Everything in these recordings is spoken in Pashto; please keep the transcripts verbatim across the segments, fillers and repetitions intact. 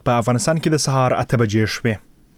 په افغانستان کې د سهار اته بجې شوې.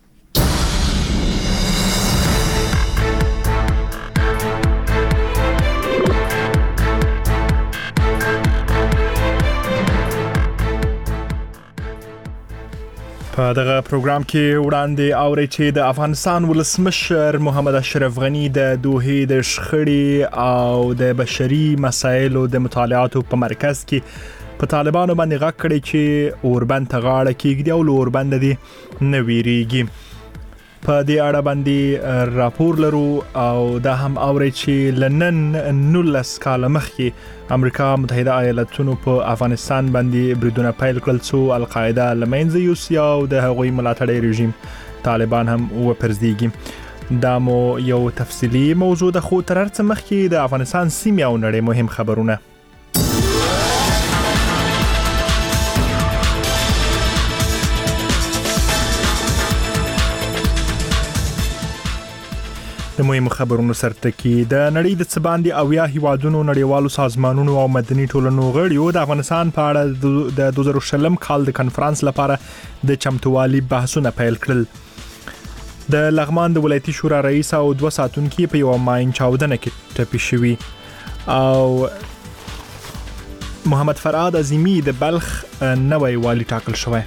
په دغه پروګرام کې وړاندې اوري چې د افغانستان ولسمشر محمد اشرف غنی د دوحې د شخړې او د بشري مسایلو د مطالعاتو په مرکز کې په طالبانو باندې غږ کړی چې اوربند ته غاړه کېږدي او اوربند دي نه ویریږي. په دې اړه باندې راپور لرو او دا هم اوري چې لنن نولس کال مخکې امریکا متحده ایالاتونو په افغانستان باندې بریدونه پیل کړل څو القاعده لمنځه یوسي او د هغوی ملاتړی رژیم طالبان هم وپرځيږي. دا مو یو تفصیلی موضوع د خو تر څه مخکې د افغانستان سیمه او نړۍ مهم خبرونه. د مهمو خبرونو سرټکی د نړۍ د څباندې اویا هیوادونو نړیوالو سازمانونو او مدني ټولنو غړیو د افغانستان په اړه د دوه زره شلم کال د کنفرانس لپاره د چمتووالي بحثونه پیل کړل. د لغمان د ولایتي شورا رئیس او دوه ساتونکي په یو ماین چاودنه کې ټپي شوي او محمد فراد عظیمی د بلخ نوی والی ټاکل شوی.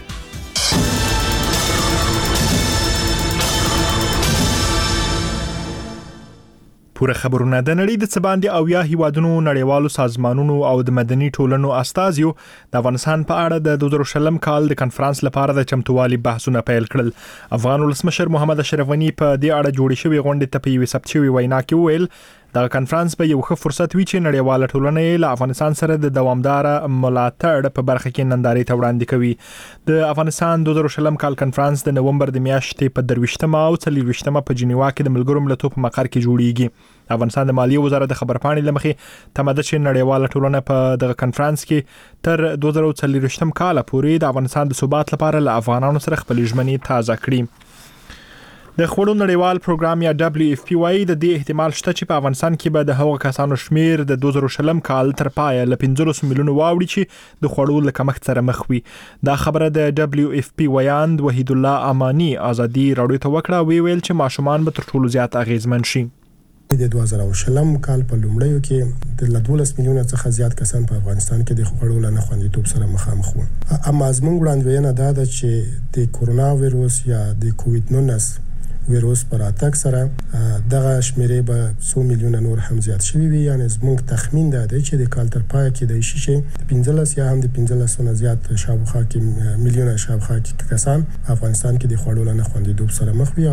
پوره خبرونه د نړۍ د څباندې اویا هیوادونو نړیوالو سازمانونو او د مدني ټولنو استازیو د افغانستان په اړه د دوه زره شلم کال د کنفرانس لپاره د چمتووالي بحثونه پیل کړل. افغان ولسمشر محمد اشرف غنی په دې اړه جوړې شوې غونډې ته په یوې ثبت شوې وینا کې وویل دا کنفرانس به یو ښه فرصت وي چې نړیواله ټولنه له افغانستان سره د دوامدار ملاتړ په برخه کې نندارې ته وړاندې کوي. د افغانستان دوه زره شلم کال کنفرانس د نومبر د میاشتې په درویشتمه او څلورویشتمه په جنیوا کې د ملګرو ملتونو په مقر کې جوړیږي. افغانستان د مالیې وزارت د خبرپاڼې لمخې تماده چې نړیواله ټولنه په دغه کنفرانس کې تر دوه زره څلورویشتم کال پورې د افغانستان د ثبات لپاره له افغانانو سره خپل ژمنې تازه کړي. د خوړو نړیوال پروګرام یا دبليو اف پی وايي د دې احتمال شته چې په افغانستان کې به د هغو کسانو شمیر د دوه زره شلم کال تر پایه ل پنځلس میلیونو واوړي چې د خوړو له کمښت سره مخ وي. دا خبره د دبليو اف پی ویاند وحید الله امانی ازادي راډیو ته وکړه وی ویل چې ماشومان به تر ټولو زیات اغیزمن شي. د دوه زره شلم کال په لومړیو کې د دولس میلیونه څخه زیات کسان په افغانستان کې د خوړو له ناخوندیتوب سره مخامخ وو. اما زموږ وړاندوینه دا ده چې د کورونا وایروس یا د کووید نولس وایروس پر اتاک سره دغه شمیرې به څو میلیونه نور هم زیات شوي وي. یعنی زموږ تخمین دا دی چې د کال تر پایه کې د شي پنځلس یا هم د پنځلس نه زیات شاوخوا کې میلیونه شاوخوا کې کسان افغانستان کې د خوړو له ناخوندیتوب سره مخ وي.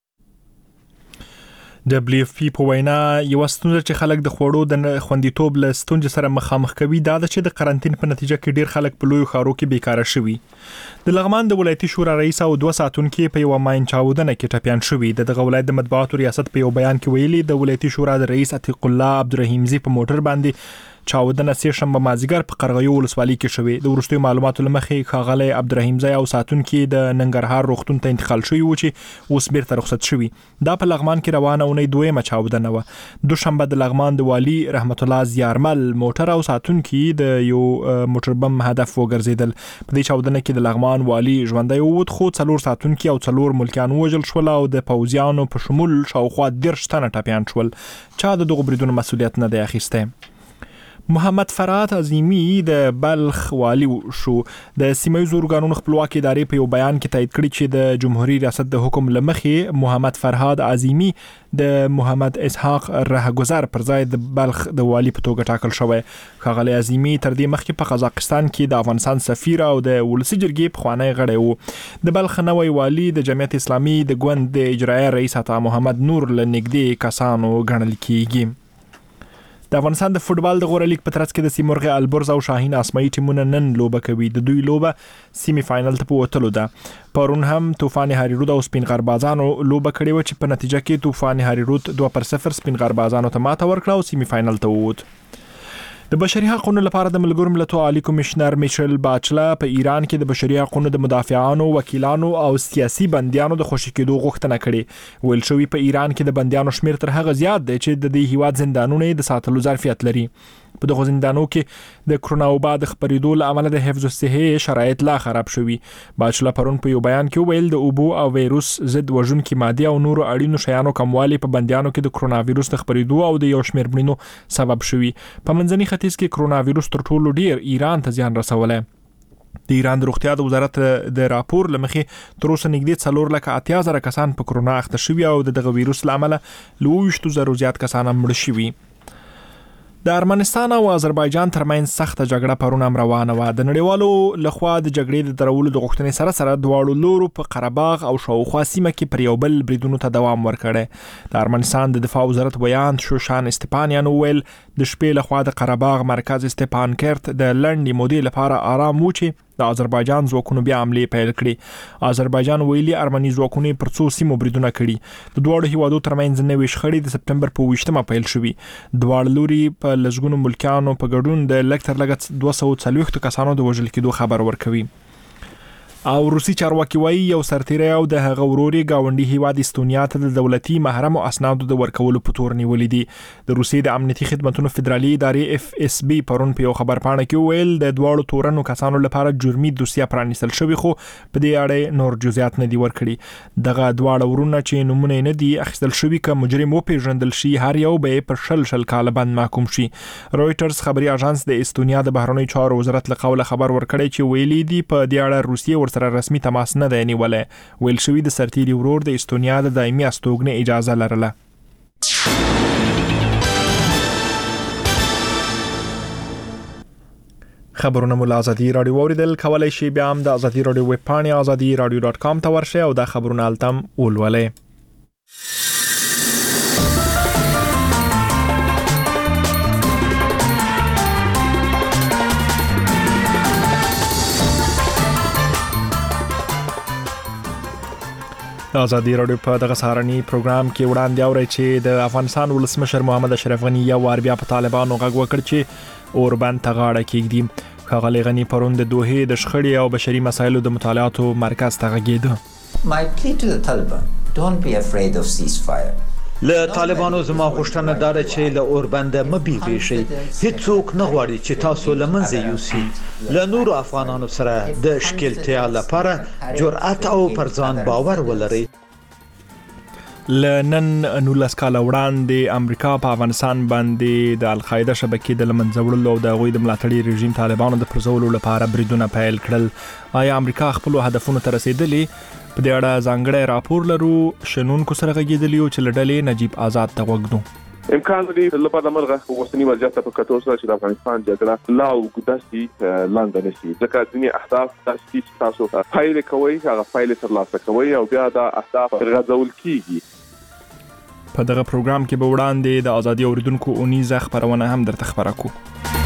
دبليو اف پی په وینا یو ستونزه چې خلک د خوړو د خوندیتوب له ستونزې سره مخامخ کوي دا د چې د قرنټین په نتیجه کې ډیر خلک په لوی ښارو کې بیکاره شوي. د لغمان د ولایتي شورا رئیس او دوه ساتونکي په یو ماین چاودنه کې ټپيان شوي. د دغه ولایت د مطبوعاتو ریاست په یو بیان کې ویلي د ولایتي شورا د رئیس عتیق الله عبدالرحیمزی په موټر باندې چاودنه سه شنبه مازیګر په قرغیو ولسوالۍ کې شوې. د ورستي معلوماتو لمخې ښاغلی عبدالرحیمزی او ساتونکي د ننګرهار روغتون ته انتقال شوي و چې اوس بیرته رخصت شوي. دا په لغمان کې روانه اونۍ دویمه چاودنه و. دوشنبه د لغمان د والی رحمت الله زیارمل موټر او ساتونکي د یو موټر بم هدف وګرځیدل. په دې چاودنه کې د لغمان والی ژوندی ووت خو څلور ساتونکي او څلور ملکیان وژل شول او د پوځیانو په شمول شاوخوا دېرش تنه ټپیان شول. چا د دغو بریدونو مسؤلیت نه دی اخیستی. محمد فراد عظیمی د بلخ والی شو. د سیمایي ارګانونو خپلواکي ادارې په یو بیان کې تایید کړی چې د جمهوریت ریاست د حکم لمخې محمد فرهاد عظیمی د محمد اسحاق رهگذر پر ځای د بلخ د والی په توګه ټاکل شوی. ښاغلی عظیمی تر دې مخکې په قزاقستان کې د افغانستان سفیر او د ولسی جرګې پخوانی غړی و. د بلخ نوی والی د جمعیت اسلامي د ګوند د اجرایي رئیس عطا محمد نور له نږدې کسانو ګڼل کیږي. د افغانستان د فوتبال د غوره لیګ په ترڅ کې د سیمرغ البرز او شاهین اسماعي ټیمونه نن لوبه کوي. د دوی لوبه سیمی فائنل ته ووتلو ده. پرون هم طوفان هاریرود او سپین غربازانو لوبه کړې و چې په نتیجه کې طوفان هاریرود دوه پر صفر سپین غربازانو ته ماته ورکړه او سیمی فائنل ته ووت. د بشري حقوقو لپاره د ملګرو ملتونو عالی کمشنر میشل باچلا په ایران کې د بشري حقوقو د مدافعانو، وکیلانو او سیاسي بندیانو د خوشي کېدو غوښتنه کړې. ویل شوی په ایران کې د بندیانو شمیر تر هغه زیات دی چې د دې هیواد زندانونه د ساتلو ظرفیت لري. په دغه زندانو کې د کرونا وبا د خبرېدو له امله د حفظ الصحې شرایط لا خراب شوي. باچلا پرون په یو بیان کې ویل د اوبو او وایروس ضد وژونکي ماده او نورو اړینو شیانو کموالی په بندیانو کې د کرونا وایروس د خبرېدو او د یو شمېر مړینو سبب شوي. په منځني ختیځ کې کرونا وایروس تر ټولو ډیر ایران ته زیان رسولی. د ایران د روغتیا د وزارت د راپور لمخې تر اوسه نږدې څلور لکه اتیا زره کسان په کرونا اخته شوي او د دغه وایروس له امله له اوویشتو زرو زیات کسان مړه شوي. د ارمنستان او آذربایجان ترمنځ سخته جګړه پرون هم روانه وه. د نړیوالو لخوا د جګړې د درولو د غوښتنې سره سره دواړو لورو په قره باغ او شاوخوا سیمه کې پر یو بل بریدونو ته دوام ورکړی. د ارمنستان د دفاع وزارت ویان شوشان استپانیان ویل د شپې لخوا د قره باغ مرکز استپان کرت د لنډې مودې لپاره آرام و چې د آذربایجان ځواکونو بیا حملې پیل کړې. آذربایجان ویلي ارمني ځواکونو پر څو سیمو بریدونه کړي. د دواړو هیوادو ترمنځ نوې شخړې د سپتمبر په اوویشتمه پیل شوې. دواړه لوري په لږګونو ملکیانو په ګډون د لږ تر لږه دوه سوه څلوېښتو کسانو د وژل کېدو خبر ورکوي. او روسي چارواکي وایي یو سرتیری او د هغه ورور یې ګاونډي هیواد استونیا ته د دولتي محرمو اسنادو د ورکولو په تور نیولي دي. د روسیې د امنیتي خدمتونو فدرالي ادارې اف اس بي پرون په یو خبرپاڼه کې ویل د دواړو تورنو کسانو لپاره جرمي دوسیه پرانیستل شوې خو په دې اړه نور جزئیات نه دي ورکړي. دغه دواړه ورونه چې نمونه نه دي اخیستل شوي که مجرم وپېژندل شي هر یو به په شل شل کاله بند محکوم شي. رویټرز خبري اژانس د استونیا د بهرنیو چارو وزارت له قوله خبر ورکړی چې ویلي دي په دې اړه روسیې سره رسمي تماس نه دی نیولی. ویل شوي د سرتیري ورور د استونیا د دایمي استوګنې اجازه لرله. خبرونه مو له ازادي راډیو اوریدل. کولی شئ بیا هم د ازادي راډیو ویب پاڼې ازادي راډیو ډاټ کام ته ورشئ او دا خبرونه هلته هم ولولئ. ازادي راډیو په دغه سهارني پروګرام کې وړاندې اورئ چې د افغانستان ولسمشر محمد اشرف غني یو وار بیا په طالبانو غږ وکړ چې اوربند ته غاړه کېږدي. ښاغلی غني پرون د دوحې د شخړې او بشري مسایلو د مطالعاتو مرکز ته غږېده. My plea to the Taliban, don't be afraid of ceasefire. له طالبانو زما غوښتنه دا ده چې له اوربنده مه بیغې شئ. هیڅوک نه غواړي چې تاسو له منځه یوسي. له نورو افغانانو سره د ښکېلتیا لپاره جرأت او پر ځان باور ولرئ. لنن نولس کاله وړاندې امریکا په افغانستان باندې د القاعده شبکې د لمنځه وړلو او د هغوی د ملاتړي رژیم طالبانو د پرځولو لپاره بریدونه پیل کړل. آیا امریکا خپلو هدفونو ته رسېدلې؟ په دې اړه ځانګړی راپور لرو. شنونکو سره غږېدلي یو چې له ډلې نجیب آزاد ته غوږ ږدو. امکان لري لپاره مرغه اوسنی وضعیت په کتو سره چې د افغانستان جګړه لا اوږده شي لاندې نشي. ځکه ځینې اهداف داسې چې تاسو پایلې کوئ هغه پایلې ترلاسه کوئ او بیا دا اهداف غځول کیږي. په دغه پروګرام کې به وړاندې د ازادي اوریدونکو اونیزه خبرونه هم درته خبره کوو.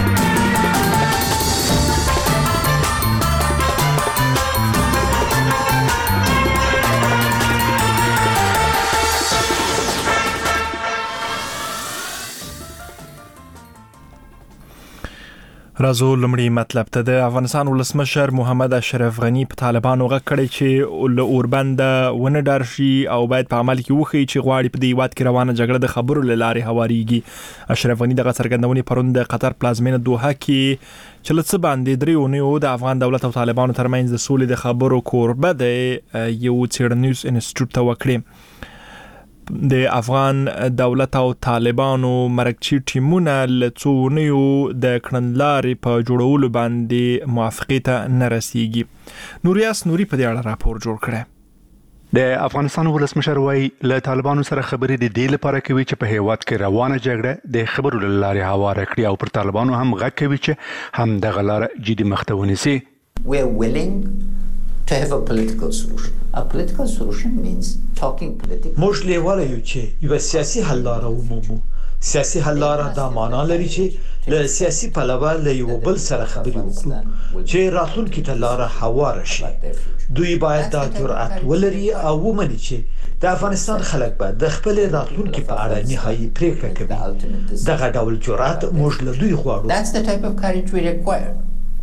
راځو لمړی مطلب ته. د افغانستان ولسمشر محمد اشرف غني په طالبانو غږ کړی چې له اوربنده ونه ډار شي او باید په عمل کې وښیي چې غواړي په دې هیواد کې روانه جګړه د خبرو له لارې هوارېږي. اشرف غني دغه څرګندونې پرون د قطر پلازمینه دوحه کې چې له څه باندې درې اونیو د افغان دولت او طالبانو ترمنځ د سولې د خبرو کوربه د یو څېړنیز انسټیټیوټ ته وکړې. د افغان دولت او طالبانو مرکچی ټیمونه له څو اونیو د کړنلارې په جوړولو باندې موافقې ته نه رسیږي. نوریاس نوري په دې اړه راپور جوړ کړی. د افغانستان ولسمشر وايي له طالبانو سره خبرې د دې لپاره کوي چې په هیواد کې روانه جګړه د خبرو له لارې هواره کړي او پر طالبانو هم غږ کوي چې هم دغه لاره جدي مخ ته ونیسي. We are willing to have a political solution. A political solution means talking politically. موږ لیواله یو چې یو سیاسي حل لاره ومومو. سیاسي حل لاره دا معنا لري چې له سیاسي پلوه له یو بل سره خبرې وکړو چې راتلونکي ته لاره هواره شي. دوی باید دا جرأت ولري او ومني چې د افغانستان خلک به د خپل راتلونکي په اړه نهایي پریکړه کوي. دغه ډول جرأت موږ له دوی غواړو. That's the type of courage we require.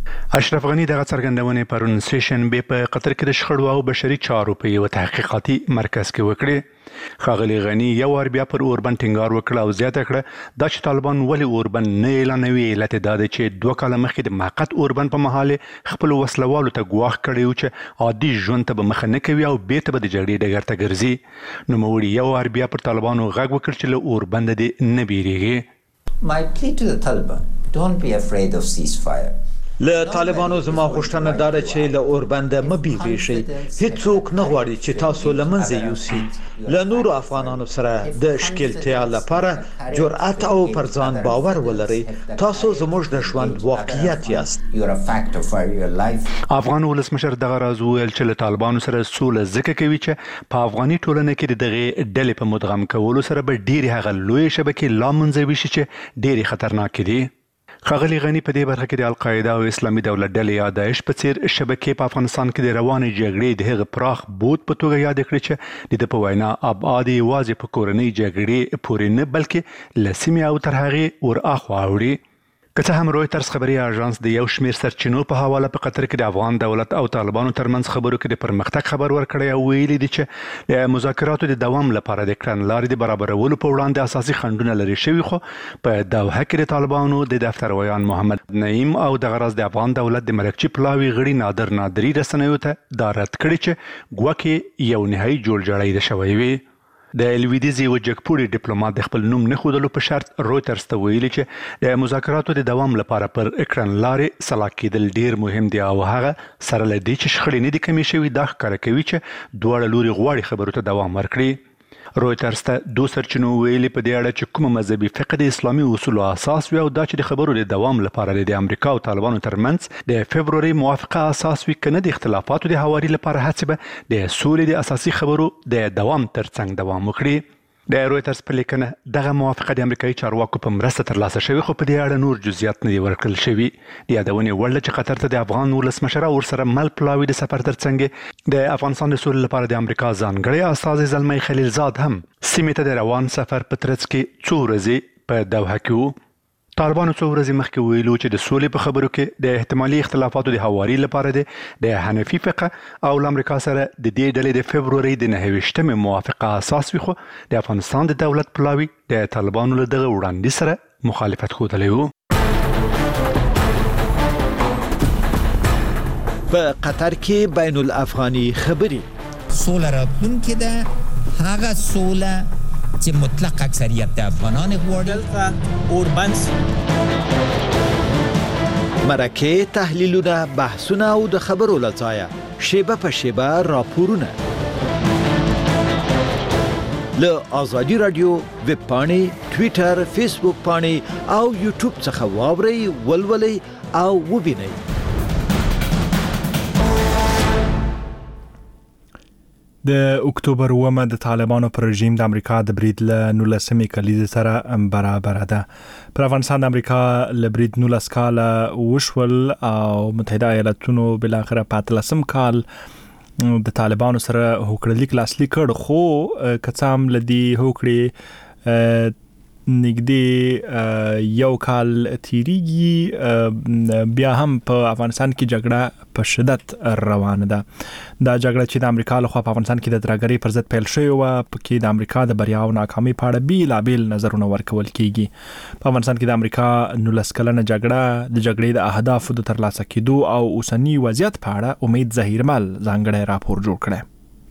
اشرف غنی دغه څرګندونې پرون سیشن به په قطر کې د شخړو او بشري چارو په یو تحقیقاتي مرکز کې وکړي. ښاغلي غنی یو ور بیا پر اوربند ټینګار وکړ او زیاته کړه دا چې طالبان ولې اوربند نه اعلانوي، علت دا دی چې دوه کاله مخکې د موقت اوربند په محل خپل وسلوالو ته ګواښ کړی و چې عادي ژوند ته به مخه نه کوي او بیرته به د جګړې ډګر ته ګرځي. نوموړي یو ور بیا پر طالبانو غږ وکړ چې له اوربند دې نه بیریږي. My plea to the Taliban, don't be afraid of ceasefire. له طالبانو زما غوښتنه دا ده چې له اوربنده مه بیریږئ. هیڅوک نه غواړي چې تاسو له منځه یوسي. له نورو افغانانو سره د ښکیلتیا لپاره جرأت او پر ځان باور ولرئ. تاسو زموږ د ژوند واقعیت یاست. افغان ولسمشر دغه راز وویل چې له طالبانو سره سوله ځکه کوي چې په افغاني ټولنه کې د دغې ډلې په مدغم کولو سره به ډېرې هغه لویې شبکې لا منځه وشي چې ډېرې خطرناکې دي. ښاغلي غنی په دې برخه کې د القاعده او اسلامي دولت ډلې یا داعش په څیر شبکې په افغانستان کې د روانې جګړې د هغه پراخ بود په توګه یاد کړی چې د ده په وینا ابعاد یوازې په کورنۍ جګړې پورې نه بلکې له سیمې او تر هغې ور اخوا اوړي. که څه هم رویترز خبري اژانس د یو شمېر سرچینو په حواله په قطر کې د افغان دولت او طالبانو ترمنځ خبرو کې د پرمختګ خبر ورکړی او ویلي دي چې د مذاکراتو د دوام لپاره د کړنلارې د برابرولو په وړاندې اساسي خنډونه لرې شوي، خو په دوحه کې د طالبانو د دفتر ویان محمد نعیم او دغه راز د افغان دولت د مرکچي پلاوي غړي نادر نادري رسنیو ته دا رد کړي چې ګواکې یو نهایي جوړجاړی ده شوی وي. د لویدیځ یو جګپوړي ډیپلوماټ د خپل نوم نه ښودلو په شرط رویترز ته ویلي چې د مذاکراتو د دوام لپاره پر کړنلارې سلا کېدل ډیر مهم دي او هغه سره له دې چې شخړې نه دي کمې شوي دا ښکاره کوي چې دواړه لوري غواړي خبرو ته دوام ورکړي. رویترز ته دوه سرچینو ویلي په دې اړه چې کومه مذهبي فقه د اسلامي اصولو اساس وي او دا چې د خبرو د دوام لپاره د امریکا او طالبانو ترمنځ د فبروري موافقه اساس وي، که نه د اختلافاتو د هواري لپاره هڅې به د سولې د اساسي خبرو د دوام ترڅنګ دوام وکړي. د رویترز په لیکنه دغه موافقه د امریکایي چارواکو په مرسته ترلاسه شوې، خو په دې اړه نور جزئیات نه دي ورکړل شوي. د یادونې وړ ده چې قطر ته د افغان ولسمشر او ورسره مل پلاوي د سفر ترڅنګ د افغانستان د سولې لپاره د امریکا ځانګړی استازی زلمی خلیلزاد هم سیمې ته د روان سفر په ترڅ کې څو ورځې په دوحه کې وو. طالبانو څو ورځې مخکې ویلو چې د سولې په خبرو کې د احتمالي اختلافاتو د هواري لپاره د حنفي فقه او له امریکا سره د دې ډلې د فبروري د نهه ویشتمې موافقه اساس وي، خو د افغانستان د دولت پلاوي د طالبانو له دغه وړاندیز سره مخالفت ښودلی و. په قطر کې بین الافغاني خبرې سوله راتلونکې ده، هغه سوله چې مطلق اکثریت د افغانان غواړي. اوربند مرکه تحلیلونه بحثونه او د خبرو لځایه شیبه په شیبه راپورونه له آزادی رادیو ویب پاڼې، ټویټر، فیسبوک پاڼې او یوټیوب څخه واورئ، ولولئ او وبینئ. د اکتوبر اوومه د طالبانو پر رژیم د امریکا د برید له نولسمې کلیزې سره برابر ده. پر افغانستان د امریکا له برید نولس کاله وشول او متحده ایالاتونو بالاخره په اتلسم کال د طالبانو سره هوکړلیک لاسلیک کړ، خو که څه هم له دې هوکړې نږدې یو کال تیریږي، بیا هم په افغانستان کې جګړه په شدت روانه ده. دا جګړه چې د امریکا لخوا په افغانستان کې د ترهګرۍ پر ضد پیل شوې وه، پکې د امریکا د بریا او ناکامۍ په اړه بیلابیل نظرونه ورکول کیږي. په افغانستان کې د امریکا نولس کلنه جګړه د جګړې د اهدافو د ترلاسه کېدو او اوسني وضعیت په اړه امید ظهیرمل ځانګړی راپور جوړ کړی.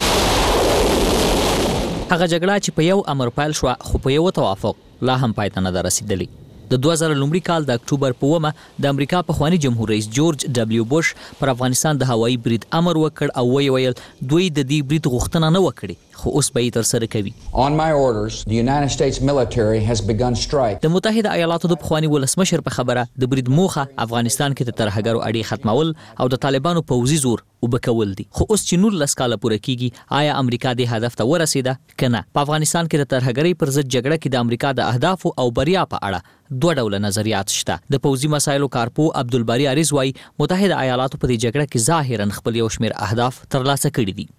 هغه جګړه چې په یو امر پیل شو خو په یو توافق لا هم پای ته نه ده رسیدلی. د دوه زره لومړي کال د اکتوبر په اوومه د امریکا پخوانی جمهور رئیس جورج ډبلیو بوش پر افغانستان د هوایي برید امر وکړ او ویې ویل دوی د دې برید غوښتنه نه وکړي، خو اوس به یې ترسره کوي. On my orders, the United States military has begun strike. د متحده ایالاتو د پخوانی ولسمشر په خبره د برید موخه افغانستان کې د ترهګرو اړې ختمول او د طالبانو پوځي زور وبکول دي. خو اوس چې نولس کاله پوره کیږي، آیا امریکا د هدف ته ورسېده که نه؟ په افغانستان کې د ترهګرۍ پر ضد جګړه کې د امریکا د اهدافو او بریا په اړه دوه ډوله نظریات شته. د پوځي مسایلو کارپو عبدالباری عریض وايي متحده ایالاتو په دې جګړه کې ظاهرا خپل یو شمېر اهداف ترلاسه کړي دي.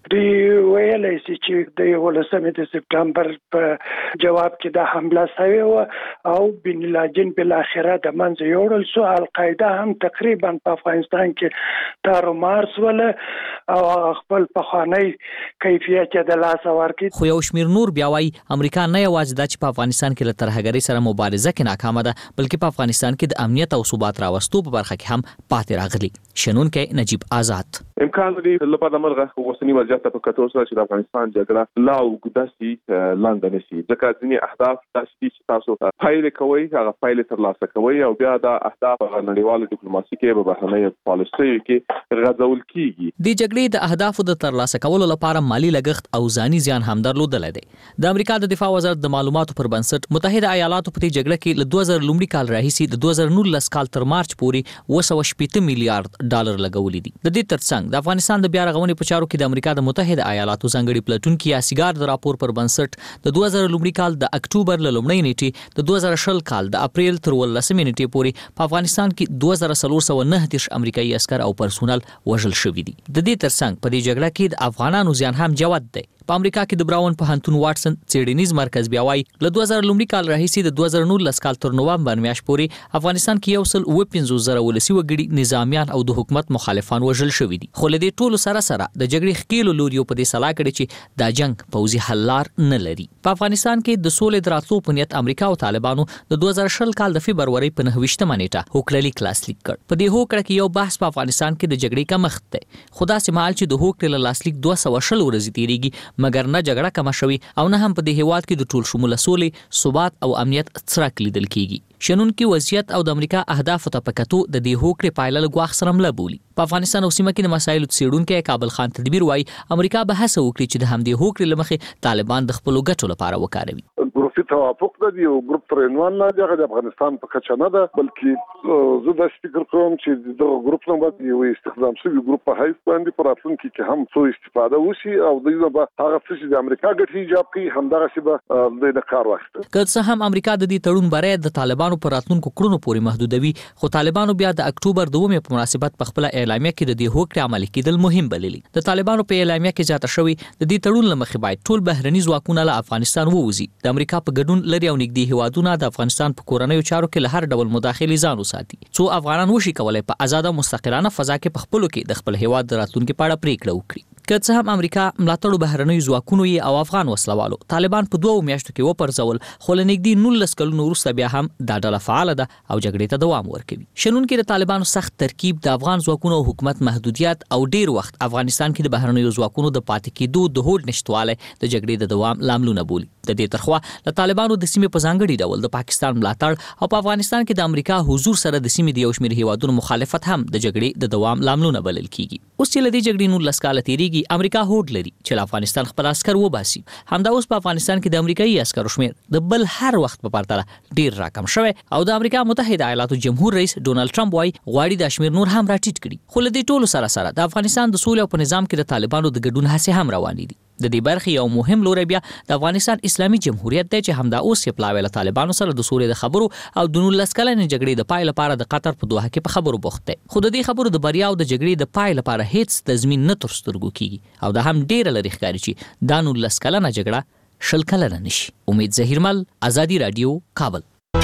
دی ویلای شي چې د یولسمې د سپټمبر په جواب کې د حمله شوې و او بن لادن بل اخره د منځ یوړل شو. القاعده هم تقریبا په افغانستان کې تار مارس ول او خپل پخوانی کیفیت د لاس ورکړي. خو یو شمیر نور بیا وايي امریکا نه یوازې د چې په افغانستان کې له ترهګرۍ سره مبارزه کې ناکامه ده بلکې په افغانستان کې د امنیت او ثبات راوستو په برخه کې هم پاتې راغلي. شنونکو نجیب آزاد امکان لري لپاره مرغه اوسنی وضعیت په کتو سره چې د افغانستان جګړه لا وګداسي لاندې نشي ځکه ځینې اهداف تاسو تاسو فایل کوي هغه فایل ترلاسه کوي او بیا د اهداف نړیواله ډیپلوماسي کې په بهرنۍ پالیسي کې غځول کیږي. د جګړې د اهدافو د ترلاسه کولو لپاره مالی لګښت او ځاني زیان هم درلودل دي. د امریکا د دفاع وزارت د معلوماتو پر بنسټ متحده ایالاتو په دې جګړه کې له دوه زره لومړي کال راهیسې د دوه زره نولس کال تر مارچ پورې اوه سوه شپږ میلیارډ ډالر لګولي دي. د دې ترڅنګ د افغانستان د بیا رغونې په چارو کې د امریکا د متحده ایالاتو ځانګړي پلټونکي یا سیګار د راپور پر بنسټ د دوه زره لومړي کال د اکتوبر له لومړۍ نیټې د دوه زره شل کال د اپریل تر ولسمې نیټې پورې په افغانستان کې دوه زره څلور سوه نهه دېرش امریکایي عسکر او پرسونل وژل شوي دي. د دې ترڅنګ په دې جګړه کې د افغانانو زیان هم جوت دی. په امریکا کې د براون پوهنتون واټسن څېړنیز مرکز بیا وايي له دوه زره لومړي کال راهیسې د دوه زره نولس کال تر نوامبر میاشت پورې افغانستان کې یو سل اوه پنځوس زره ولسي وګړي نظامیان او د حکومت مخالفان وژل شوي دي. خو له دې ټولو سره سره د جګړې ښکېلو لوریو په دې سلا کړې چې دا جنگ پوځي حل لار نه لري. په افغانستان کې د سولې د راتلو په نیت امریکا او طالبانو د دوه زره شل کال د فبرورۍ په نهه ویشتمه نیټه هوکړه لاسلیک کړ. په دې هوکړه کې یو بحث په افغانستان کې د جګړې کمښت دی. خو داسې مهال چې د هوکړې له لاسلیک دوه سوه شل ورځې تېرېږي مګر نه جګړه کمه شوي او نه هم په دې هیواد کې د ټول شموله سولې ثبات او امنیت څرک لیدل کیږي. شنونکو وضعیت او د امریکا اهدافو ته په کتو د دې هوکړې پایله له ګواښ سره مله بولي. په افغانستان او سیمه کې د مسایلو څېړونکی کابل خان تدبیر وایي امریکا به هڅه وکړي چې د همدې هوکړې له مخې طالبان د خپلو ګټو لپاره وکاروي. ګروپي توافق د یو ګروپ تر عنوان لاندې هغه د افغانستان په کچه نه ده بلکې زه دا فکر کوم چې د ګروپ نه باید یو استخدام شوی ګروپ په حیث باندې پر راتلونکي کې هم څو استفاده وشي او دوی به هغه څه چې د امریکا ګټې ایجاب کوي همدغسې به دوی د کار واخلي. که څه هم امریکا د دې تړون بری د طالبانو پر راتلونکو کړنو پورې محدودوي خو طالبانو بیا د اکتوبر د اوومې په مناسبت په خپله اعلامیه کې د دې هوکړې عملي کېدل مهم بللي. د طالبانو په اعلامیه کې زیاته شوې د دې تړون له مخې باید ټول بهرني ځواکونه له افغانستان ووځي. د امریکا په ګډون لري او نږدې هیوادونه د افغانستان په کورنیو چارو کې له هر ډول مداخلې ځان وساتي څو افغانان وشي کولای په آزاده مستقلانه فضا کې په خپلو کې د خپل هیواد د راتلونکي په اړه پریکړه وکړي. که څه هم امریکا ملاتړو بهرنیو ځواکونو او افغان وسلوالو طالبان په دوه میاشتو کې وپرځول خو له نږدې نولس کلونو وروسته بیا هم دا ډله فعاله ده او جګړې ته دوام ورکوي. شنونکي د طالبانو سخت ترکیب د افغان ځواکونو او حکومت محدودیت او ډیر وخت افغانستان کې د بهرنیو ځواکونو د پاتې کېدو د هوډ نشتوالی د جګړې د دوام لاملونه بولي. د دې ترخوا د طالبانو د سیمې په ځانګړي ډول د پاکستان ملاتړ او په افغانستان کې د امریکا حضور سره د سیمې د یو شمېر هیوادونو مخالفت هم د جګړې د دوام لاملونه بلل کیږي. اوس چې له دې جګړې نولس کاله تېرېږي امریکا هوډ لري چې افغانستان خپل عسكر وباسي. همدا اوس په افغانستان کې د امریکایي عسکرو شمېر د بل هر وخت په پرتله ډیر راکم شوی او د امریکا متحده ایالاتو جمهور رئیس ډونالد ټرمپ وايي غواړي د شمېر نور هم راټیټ کړي. خو له دې ټولو سره سره د افغانستان د سولې او په نظام کې د طالبانو د ګډون هڅې هم روانې دي. د دې برخې یو مهم لوری بیا د افغانستان اسلامي جمهوریت دی چې همدا اوس یې پلاوی له طالبانو سره د سولې د خبرو او د نولس کلنې جګړې د پای لپاره د قطر په دوحه کې په خبرو بوخت دی. خو د دې خبرو د بریا او د جګړې د پای لپاره هیڅ تضمین نه تر سترګو کیږي او دا هم ډیره لري ښکاري چې دا نولس کلنه جګړه شل کلنه نشي. امید ظهیرمل، آزادی رادیو، کابل.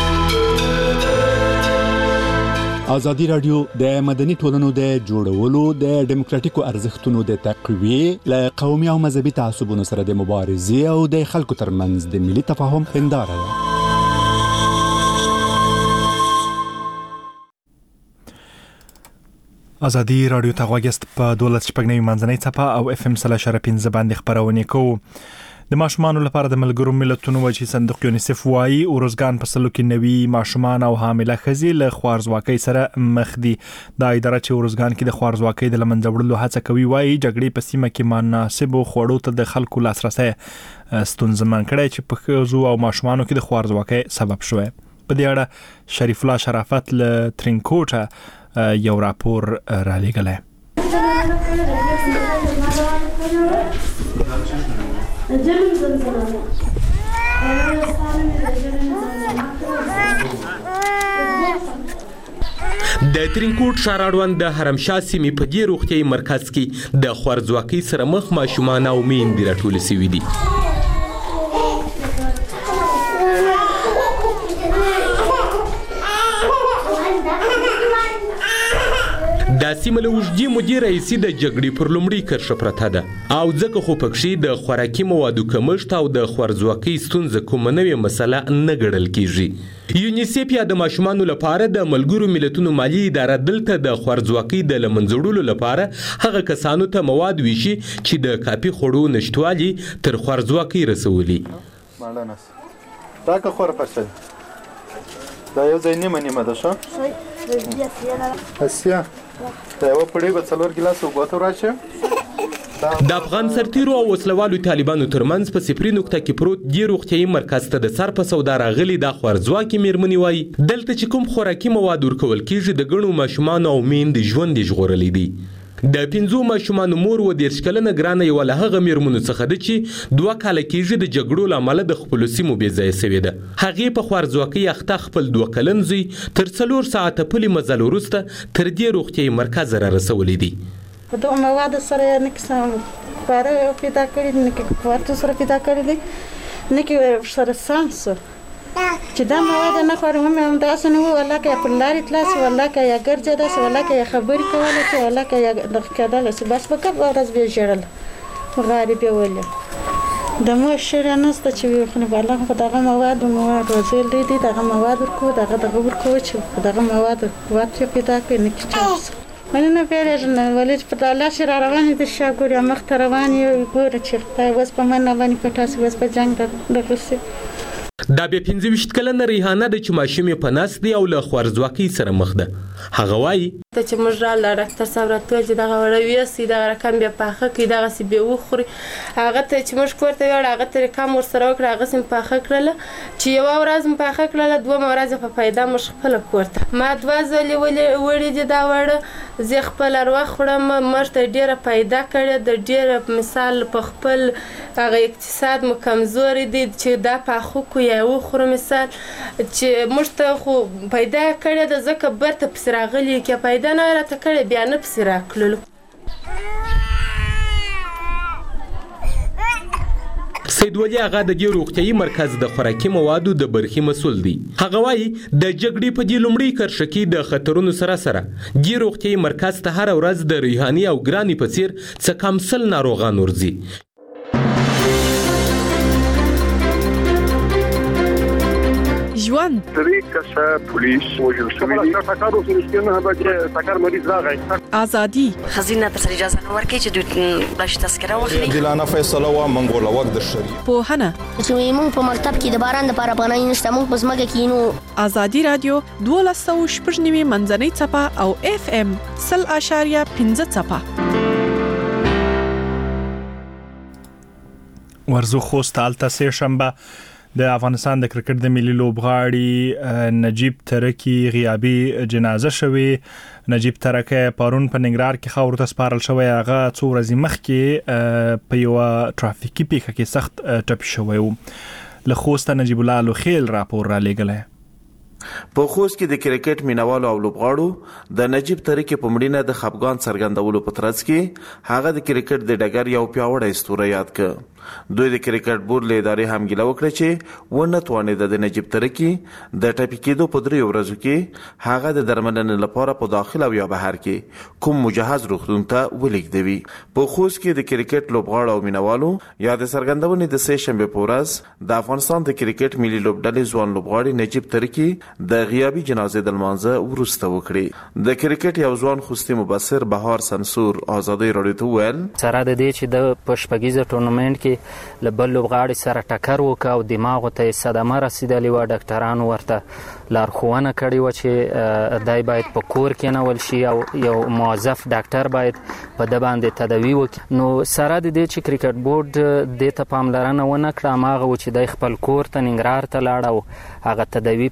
ازادي رادیو د مدني ټولنو د جوړولو د ډیموکراتیکو ارزښتونو د تقویې له قومي او مذهبي تعصبونو سره د مبارزې او د خلکو ترمنځ د ملي تفاهم هنداره ده. ازادي رادیو ته غوږیست په دولت شپږنیو منځنۍ څپه او اف ام سلا شره پنځه باندې خبرونه کوو. د ماشومان لپاره د ملګرو ملتونو وجهي صندوق یونیسف وايي اورزګان په سلو کې نوي ماشومان او حامله ښځې له خوارزواکۍ سره مخ دي. دا اداره چې اورزګان کې د خوارزواکۍ د لمنځه وړلو هڅه کوي وايي جګړې په سیمه کې مناسبو خوړو ته د خلکو لاسرسي ستونزمن کړی چې په ښځو او ماشومانو کې د خوارزواکۍ سبب شوی. په دې اړه شریف الله شرافت له ترینکوټه یو راپور را لېږلی. د ترینکوټ ښار اړوند د حرمشاه سیمې په دې روغتیایي مرکز کې د خوارځواکۍ سره مخ ماشومان او میندې راټولې شوي دي. دا سیمه له اوږدې مودې راهیسې د جګړې پر لومړۍ کرښه پرته ده او ځکه خو پکښې د خوراکي موادو کمښت او د خوارځواکۍ ستونزه کومه نوې مسله نه ګڼل کیږي. یونیسیف یا د ماشومانو لپاره د ملګرو ملتونو مالي اداره دلته د خوارځواکۍ د له منځه وړلو لپاره هغه کسانو ته مواد ویشي چې د کافي خوړو نشتوالي تر خوارځواکۍ رسولي. دا که خور پرسد دا یو ځای نیمه نیمه ده ښه اسیا دا یوه پړۍ به څلور ګیلاس اوبو ته وراچوې. د افغان سرتیرو او وسلوالو طالبانو ترمنځ په صفري نقطه کې پروت دې روغتیایي مرکز ته د سر په سودا راغلي دا خوارځواکې میرمنې وایي دلته چې کوم خوراکي مواد ورکول کیږي د ګڼو ماشومانو او میندې ژوند یې ژغورلی دی. د پنځو ماشومانو مور و دېرش کلنه ګرانه یوه له هغه میرمنو څخه ده چې دوه کاله کېږي د جګړو له امله د خپلو سیمو بې ځایه سوې ده. هغې په خوارځواکۍ اخته خپل دوه کلن زوی تر څلور ساعته پلي مزل وروسته تر دې روغتیایي مرکز را رسولی دی. په دغه موادو سره یې نه کې پاره پیدا کړي نه کې کوارټو سره پیدا کړي دي نه کې سره سم سو چې دا مواد نه خورم هم داسې نه وو ولا که پر لارې تلاسي ولا که یا ګرځه داسې ولا که یا خبرې کولی شي ولا که یا دغه کېدلی شي بس په کب ورځ بیا ژړل غاړې بیا ولې د مور شیره نشته چې وي خو بالا خو دغه مواد مواد وزیل دي دغه مواد ورکو دغه دغه ورکو چې دغه مواد قوت پیدا کړي نه کېږي من نه پیژنم ولې په الله شي را روانې دي شا ګورې مخ ته روانې ګوره چې خدای اوس په من باندې پټاسي اوس په جنګ دغسې. دا بیا پنځه ویشت کلنه ریحانه ده چې ماشوم یې په نس دی او له خوارځواکۍ سره مخ ده. هغه وایي ته چې موږ راله ډاکټر صاحب راته وویل چې دغه وړه ویسي دغه رقم بیا پاخه کړي دغسې بیا وخوري. هغه ته چې موږ کور ته ویاړ هغه ته رقم ورسره وکړه هغسې مې پاخه کړله چې یوه ورځ مې پاخه کړله دویمه ورځ یې په پیدا موږ خپله کور ته ما دوه ځلې ولې وړي دي دا وړه زه خپل اروا خورم موږ ته ډېره پیدا کړې د ډېره مثال په خپل هغه اقتصاد مو کمزوري دی چې دا پاخه کړو یا وخورو مثال چې موږ ته خو پیدا کړې ده ځکه برته پسې راغلي که پیدا نه راته کړې بیا نه پسې راکړلو. سید ولی آغا د دې روغتیایي مرکز د خوراکي موادو د برخې مسؤل دی. هغه وایي د جګړې په دې لومړۍ کرښه کې د خطرونو سره سره دې روغتیایي مرکز ته هره ورځ د ریحانې او ګرانې په څېر څه کم سل ناروغان ورځي. ژوند درې کسه پولیس وژل شوي دي. ټکر وسو نه به ټکر مریض راغی. ازادي خزینه ته سره اجازه نه ورکړي چې دوی بلش تذکره واخلي. دلانه فیصله وا منګول وخت د شری په هنه چې موږ په مکتب کې د باران لپاره پناه نشته موږ په ځمکه کې نو. ازادي رادیو دوه سوه شپږ نوي منځنۍ څپه او اف ام سل اشاریه پنځه څپه. ورزو خوست آلتا سه شنبه د افغانستان د کرکټ د ملي لوبغاړي نجیب ترکی غیابي جنازه شوې. نجیب ترکی پرون په ننګرهار کې خاور ته سپارل شوی هغه څو ورځې مخکې په یو ټرافیکي پیښه کې سخت ټپي شوی و. له خوسته نجیب الله لوخیل راپور را لېږلی. په خوست کې د کرکټ مینوالو او لوبغاړو د نجیب ترکی په مړینه د خپګان څرګندولو په ترڅ کې هغه د کرکټ د ډګر یو پیاوړی ستوری یاد کړ. دوی د کرکټ بورډ له ادارې هم ګیله وکړه چې ونه توانېده د نجیب ترکی د ټپي کېدو په دریو ورځو کې هغه د درملنې لپاره په داخل او یا بهر کې کوم مجهز روغتون ته ولېږدوي. په خوست کې د کرکټ لوبغاړو او مینوالو یا د څرګندونې د سه شنبې په ورځ د افغانستان د کرکټ ملي لوبډلې ځوان لوبغاړي نجیب ترکی د غیابي جنازې د لمانځه وروسته وکړي. د کرکټ یو ځوان خوستي مبصر بهار سمسور آزادۍ راډیو ته وویل سره د دې چې د پشپګیزه ټورنمنت کې له بل لوبغاړي سره ټکر وکړ او دماغ ته صدمه رسیدلې و. ډاکټرانو ورته لارښوونه کړې و چې دای باید په کور کې نه ول شي او یو موظف ډاکټر باید په د باندې تداوی وکړي. نو سره د دې چې کرکټ بورډ د ته پاملرنه ونه کړه ماغه و چې د خپل کور ته ننګرهار ته لاړ او هغه تداوی په نیمایي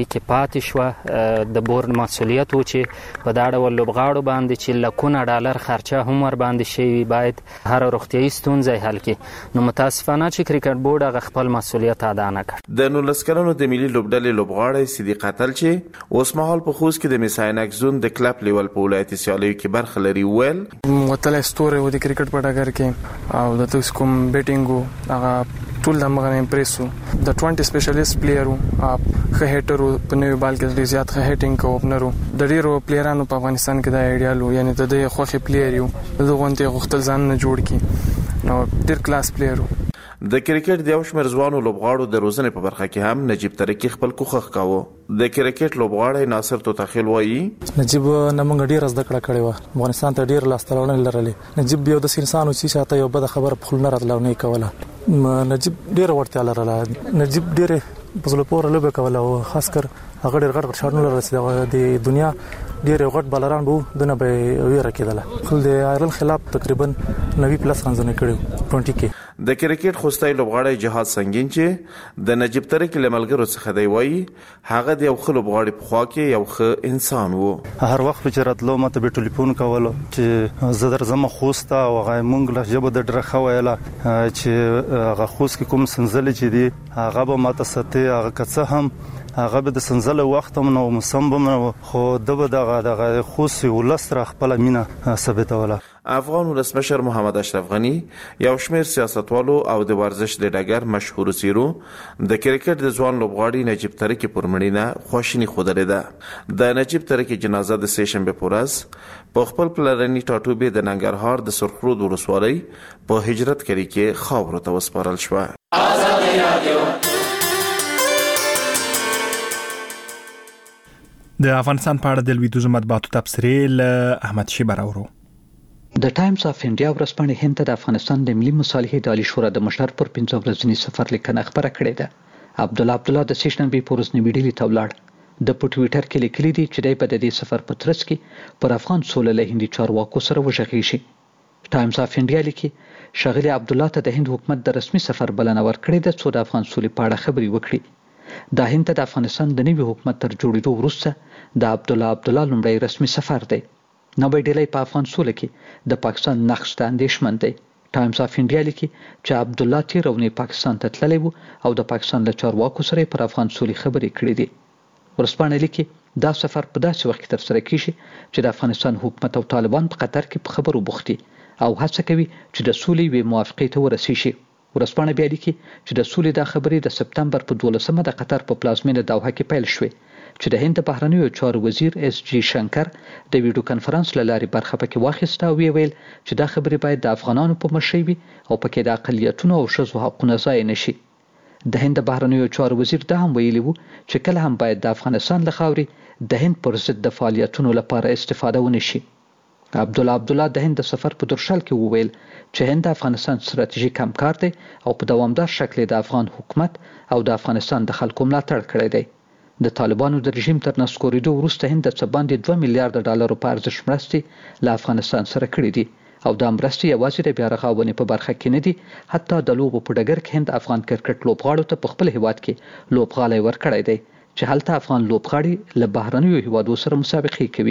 کې پاتې شو د بورډ مسؤلیت و چې په دا ډول لوبغاړو باندې چې لکونه ډالر خرچه هم ور باندې شوي باید هر روغتیایي ستونزه حل کړي. نو متاسفانه چې کرکټ بورډ هغه خپل مسؤلیت ادا نه کړ. د نولس کلنو د ملي لوبډلې لوبغاړی صدیق اتل چې اوس مهال په خوست کې د میساینک زون د کلب لیول په ولایتي سیالیو کې برخه لري ویل وتل ستوري و د کرکټ په ډګر کې او د تاسو کوم بیټینګ هغه ټول د مغه امپریسو د بیس سپیشلیست پلیئر اپ خه هټرو په نوې بال کې ډیر زیات خه هټینګ کو اوپنرو د ډیرو پلیئرانو په افغانستان کې د ایډیالو یعنی د دې خوخي پلیئر یو د غونټي غختل ځان نه جوړ کی نو ډیر کلاس پلیئر د کرکټ د یو شمېر ځوانو لوبغاړو د روزنې په برخه کې هم نجیب ترکی خپل کوخه کاوه. د کرکټ لوبغاړی ناصر توتاخیل وایي نجیب نمنګ ډیر زده کړه کړې و افغانستان ته ډیر لاس تړلې لرلې. نجیب یو د انسان او چې شاته یو بد خبره په خپل نه راتلو نه کوله. نجیب ډیر ورته لرله. نجیب ډیر په زړه پورې لوبه کوله او خاص کر هغه ډیر غټ شاټونه لرل د دنیا ډیر غټ بالران وو دنه به ویره کېدله. خل د ایرل خلاف تقریبا نوي پلس رنونه کړو بیس کې. د کرکټ خوستای لوبغاړی جهاد سنگین چې د نجیب ترکی لملګرو څخه دی وایي هغه د یو خلک لوبغاړي په خوا کې یو ښه انسان وو. هر وخت چې راتلو ماته به ټلیفون کولو چې زه درځم خوستا او هغه مونږ له جبه د ډرخه ویله چې هغه خوست کې کوم سنزل چې دی هغه به ماته سته هغه کڅه هم هغه به د سنزل وخت هم نو مسمبم خو دغه دغه دغه خوسي ولستر خپل مینا ثابتوله. افغان ولسمشر محمد اشرف غنی یو شمېر سیاستوالو او د ورزش د ډګر مشهور سیرو د کرکټ د ځوان لوبغاړي نجیب ترکی پر مړینه خوشینی خوده ده. د نجیب ترکی جنازه د سه شنبه پورز په خپل پلرني ټاټوبې د ننګرهار د سرخرود ولسوالۍ په هجرت کړي کې خاورو ته وسپارل شو. آزاد رادیو د افغانستان په اړه د لویدوزو مطبوعاتو تبصرې له احمد شیبه راوړو. د ټایمز اف انډیا ورځپاڼې هند ته د افغانستان د ملي مصالحې د عالی شورا د مشر پر پنځه ورځني سفر لیکنه خبره کړې ده. عبدالله عبدالله د سه شنبې په ورځ نیوي ډیلي ته ولاړ. د په ټویټر کې لیکلي دي چې دی په دې سفر په ترڅ کې پر افغان سوله له هندي چارواکو سره وغږیږي. ټایمز اف انډیا لیکي ښاغلي عبدالله ته د هند حکومت د رسمي سفر بلنه ورکړې ده څو د افغان سولې په اړه خبرې وکړي. دا هند ته د افغانستان د نوي حکومت تر جوړېدو وروسته د عبدالله عبدالله لومړی رسمي سفر دی. نوی ډیلی په افغان سوله کې د پاکستان نقش ته اندېښمن دی. ټایمز اف انډیا لیکي چې عبدالله تیر اونۍ پاکستان ته تللی و او د پاکستان له چارواکو سره پر افغان سولې خبرې کړې دي. ورځپاڼه لیکي دا سفر په داسې وخت کې ترسره کیږي چې د افغانستان حکومت او طالبان په قطر کې په خبرو بوخت دي او هڅه کوي چې د سولې یوې موافقې ته ورسیږي. ورځپاڼه بیا لیکي چې د سولې د خبرې د سپتمبر په دولسمه د قطر په پلازمینه دوحه کې پیل شوې چې د هند بهرنیو چارو وزیر اس جی شنکر د ویډیو کانفرنس له لارې برخه پکې واخیسته او ویل چې دا خبرې باید د افغانانو په مشرۍ وي او پکې د اقلیتونو او ښځو حقونه ضایع نشي. د هند بهرنیو چارو وزیر دا هم ویلي وو چې کله هم باید د افغانستان له خاورې د هند پر ضد د فعالیتونو لپاره استفاده ونشي. عبدالله عبدالله د هند د سفر په درشل کې وویل چې هند د افغانستان ستراتیژیک همکار دی او په دوامدار شکل د افغان حکومت او د افغانستان د خلکو ملاتړ کړی دی. د طالبانو د رژیم تر نسکورېدو وروسته هند د څه باندې دوه میلیارډ ډالرو په ارزښت مرستې له افغانستان سره کړې دي او دا مرستې یوازې د بیا رغونې په برخه کې نه دي، حتی د لوبو په ډګر کې هند افغان کرکټ لوبغاړو ته په خپل هیواد کې لوبغالی ورکړی دی چې هلته افغان لوبغاړي له بهرنیو هیوادو سره مسابقې کوي.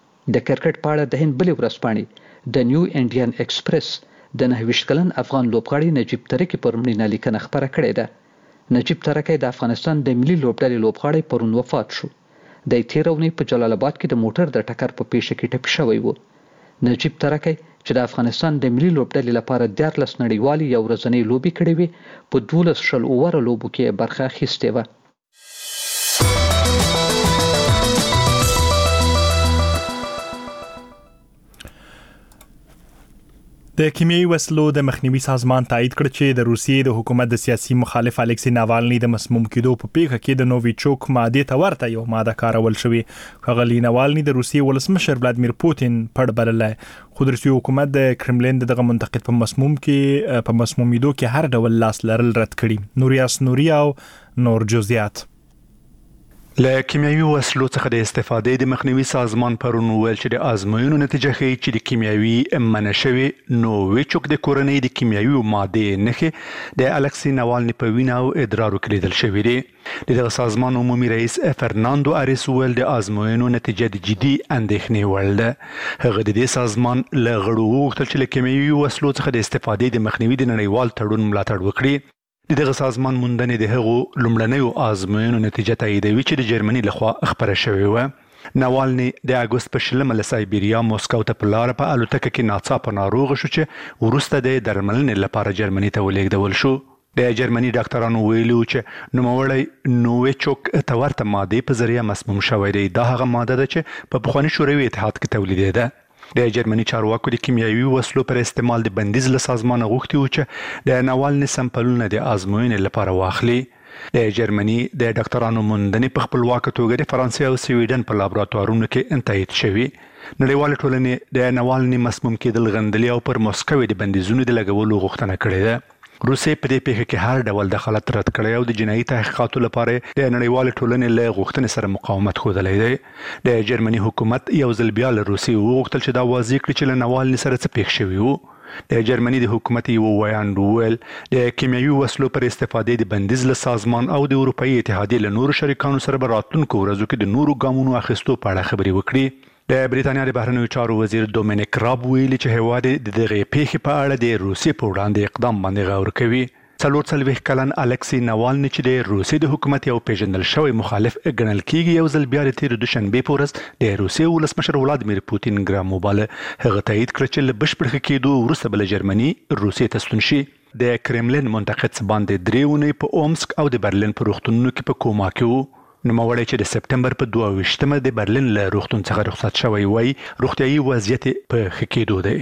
د کرکټ په اړه د هند بلې ورځپاڼې د نیو انډین ایکسپریس د نهه ویشت کلن افغان لوبغاړي نجیب ترکی پر مړینه لیکنه خپره کړې ده. نجیب ترکی د افغانستان د ملي لوبډلې لوبغاړی پرون وفات شو. د تیر اونۍ په جلال آباد کې د موټر د ټکر په پیښه کې ټپي شوی و. نجیب ترکی چې د افغانستان د ملي لوبډلې لپاره دیارلس نړیوالې یو ورځنۍ لوبې کړې وې په دولس شل اووه لوبو کې برخه اخیستې وه. د کیمیاوي وسلو د مخنیوي سازمان تایید کړ چې د روسیې د حکومت د سیاسي مخالف الکسی ناوالني د مسموم کېدو په پیښه کې د نوویچوک ماده ته ورته یو ماده کارول شوې. ښاغلي ناوالني د روسیې ولسمشر ولادیمیر پوتین پړ بللی، خو د روسیې حکومت د کرملین دغه منتقد په مسموم کې په مسمومیدو کې هر ډول لاس لرل رد کړي. نوریاس نوریا او نور جزئیات. له کیمیاوي وسلو څخه د استفادې د مخنیوي سازمان پرون ویل چې د آزموینو نتیجه ښیي چې د کیمیاوي منشوي نوویچوک د کورنۍ د کیمیاوي مادې نښې د الکسي نوالني په وینه او ادرارو کې لیدل شوي دي. د دغه سازمان عمومي رئیس فرناندو اریس ویل د آزموینو نتیجه د جدي اندېښنې وړ ده. هغه د دې سازمان له غړو وغوښتل چې له کیمیاوي وسلو څخه د استفادې د مخنیوي د نړیوال تړون ملاتړ وکړي. د دغه سازمان موندنې د هغو لومړنیو آزموینو نتیجه تاییدوي چې د جرمني لخوا خپره شوې وه. نوالني د اګوست په شلمه له سایبریا موسکو ته په لاره په الوتکه کې ناڅاپه ناروغه شو چې وروسته د درملنې لپاره جرمني ته ولېږدول شو. د جرمني ډاکټرانو ویلي و چې نوموړی نوویچوک ته ورته مادې په ذریعه مسموم شوی دی. دا هغه ماده ده چې په پخواني شوروي اتحاد کې تولیدېده. د جرمني چارواکو د کیمیاوي وسلو پر استعمال د بندیز له سازمانه غوښتي و چې د نوالني سمپلونه د آزموینې لپاره واخلي. د جرمني د ډاکټرانو موندنې په خپلواکه توګه د فرانسې او سویډن په لابراتوارونو کې تایید شوي. نړیوالې ټولنې د نوالني مسموم کېدل غندلي او پر موسکو د بندیزونو د لګولو غوښتنه کړې ده. روسیې په دې پیښه کې هر ډول دخالت رد کړی او د جنایي تحقیقاتو لپاره د نړیوالې ټولنې له غوښتنې سره مقاومت ښودلی دی. د جرمني حکومت یو ځل بیا له روسیې وغوښتل چې دا واضح کړي چې له نوالني سره څه پېښ شوي وو. د جرمني د حکومت یو ویاند وویل د کیمیاوي وسلو پر استفادې د بندیز له سازمان او د اروپایي اتحادیې له نورو شریکانو سره به راتلونکو ورځو کې د نورو ګامونو اخیستو په اړه خبرې وکړي. د بریتانیا د بهرنیو چارو وزیر دومینیک راب ویلي چې هیواد د دغې پیښې په اړه د روسیې په وړاندې اقدام باندې غور کوي. څلور څلوېښت کلن الکسي نوالني چې د روسیې د حکومت یو پیژندل شوی مخالف ګڼل کیږي یو ځل بیا د تېرې دوشنبې په ورځ د روسیې ولسمشر ولادیمیر پوتین ګراموباله هغه تایید کړ چې له بشپړ ښه کېدو وروسته به له جرمني روسیې ته ستون شي. د کرملین منتقد څه باندې درې اونۍ په اومسک او د برلین په روغتونونو کې په کوما کې وو. نوموړی چې د سپتمبر په دوه ویشتمه د برلین له روغتون څخه رخصت شوی وای روغتیایي وضعیت په ښه کېدو دی.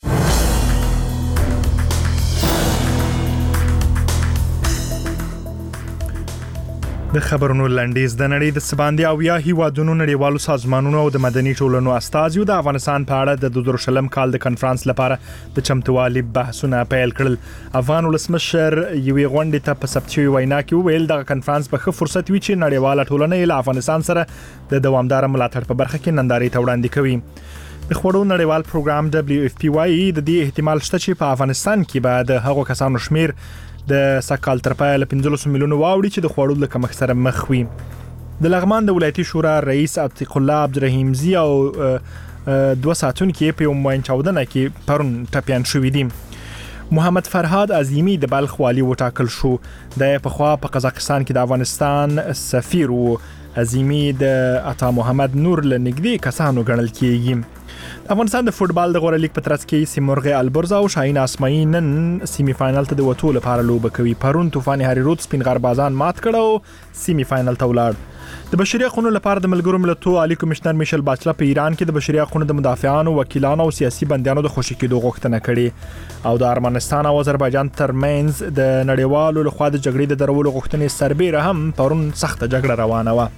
د خبرونو لنډیز د نړۍ د سباندي او یا هیوادونو نړیوالو سازمانونو او د مدني ټولنو استازیو د افغانستان په اړه د دوه زره شلم کال د کنفرانس لپاره د چمتووالي بحثونه پیل کړل. افغان ولسمشر یوې غونډې ته په ثبت شوی وینا کې وویل دغه کنفرانس به ښه فرصت وي چې نړیواله ټولنه له افغانستان سره د دوامدار ملاتړ په برخه کې نندارې ته وړاندې کوي. د خوړو نړیوال پروګرام دبليو اف پی وايي د دې احتمال شته چې په افغانستان کې به د هغو کسانو شمیر د سکهال تر پایه له پنځلس میلیونو واوړي چې د خوړو له کمښت سره مخ وي. د لغمان د ولایتي شورا رئیس عتیق الله عبدالرحیمزی او دوه ساتونکو په یو موین چاودنه کې پرون ټپیان شوي دي. محمد فرهاد عظیمی د بلخ والی وټاکل شو. د پخوا په قزاقستان کې د افغانستان سفیر وو. عظیمی د عطا محمد نور له نږدې کسانو ګڼل کیږي. افغانستان د فوتبال د غوړه لیګ په ترڅ کې سیمرغ البرز او شاهین اسماعیل نن سیمی فائنل ته د وټو لپاره لوبه کوي. پرون طوفان هری رود سپین غربازان مات کړه او سیمی فائنل ته ولاړ. د بشري حقوقو لپاره د ملګرو ملتونو عالی کمشنر میشل باچلا په ایران کې د بشري حقوقو د مدافعانو وکیلانو او سیاسي بندیانو د خوشي کېدو غوښتنه کړې او د ارمنستان او آذربایجان ترمنځ د نړیوالو لخوا د جګړې د درولو غوښتنې سربېره هم پرون سخت جګړه روانه و.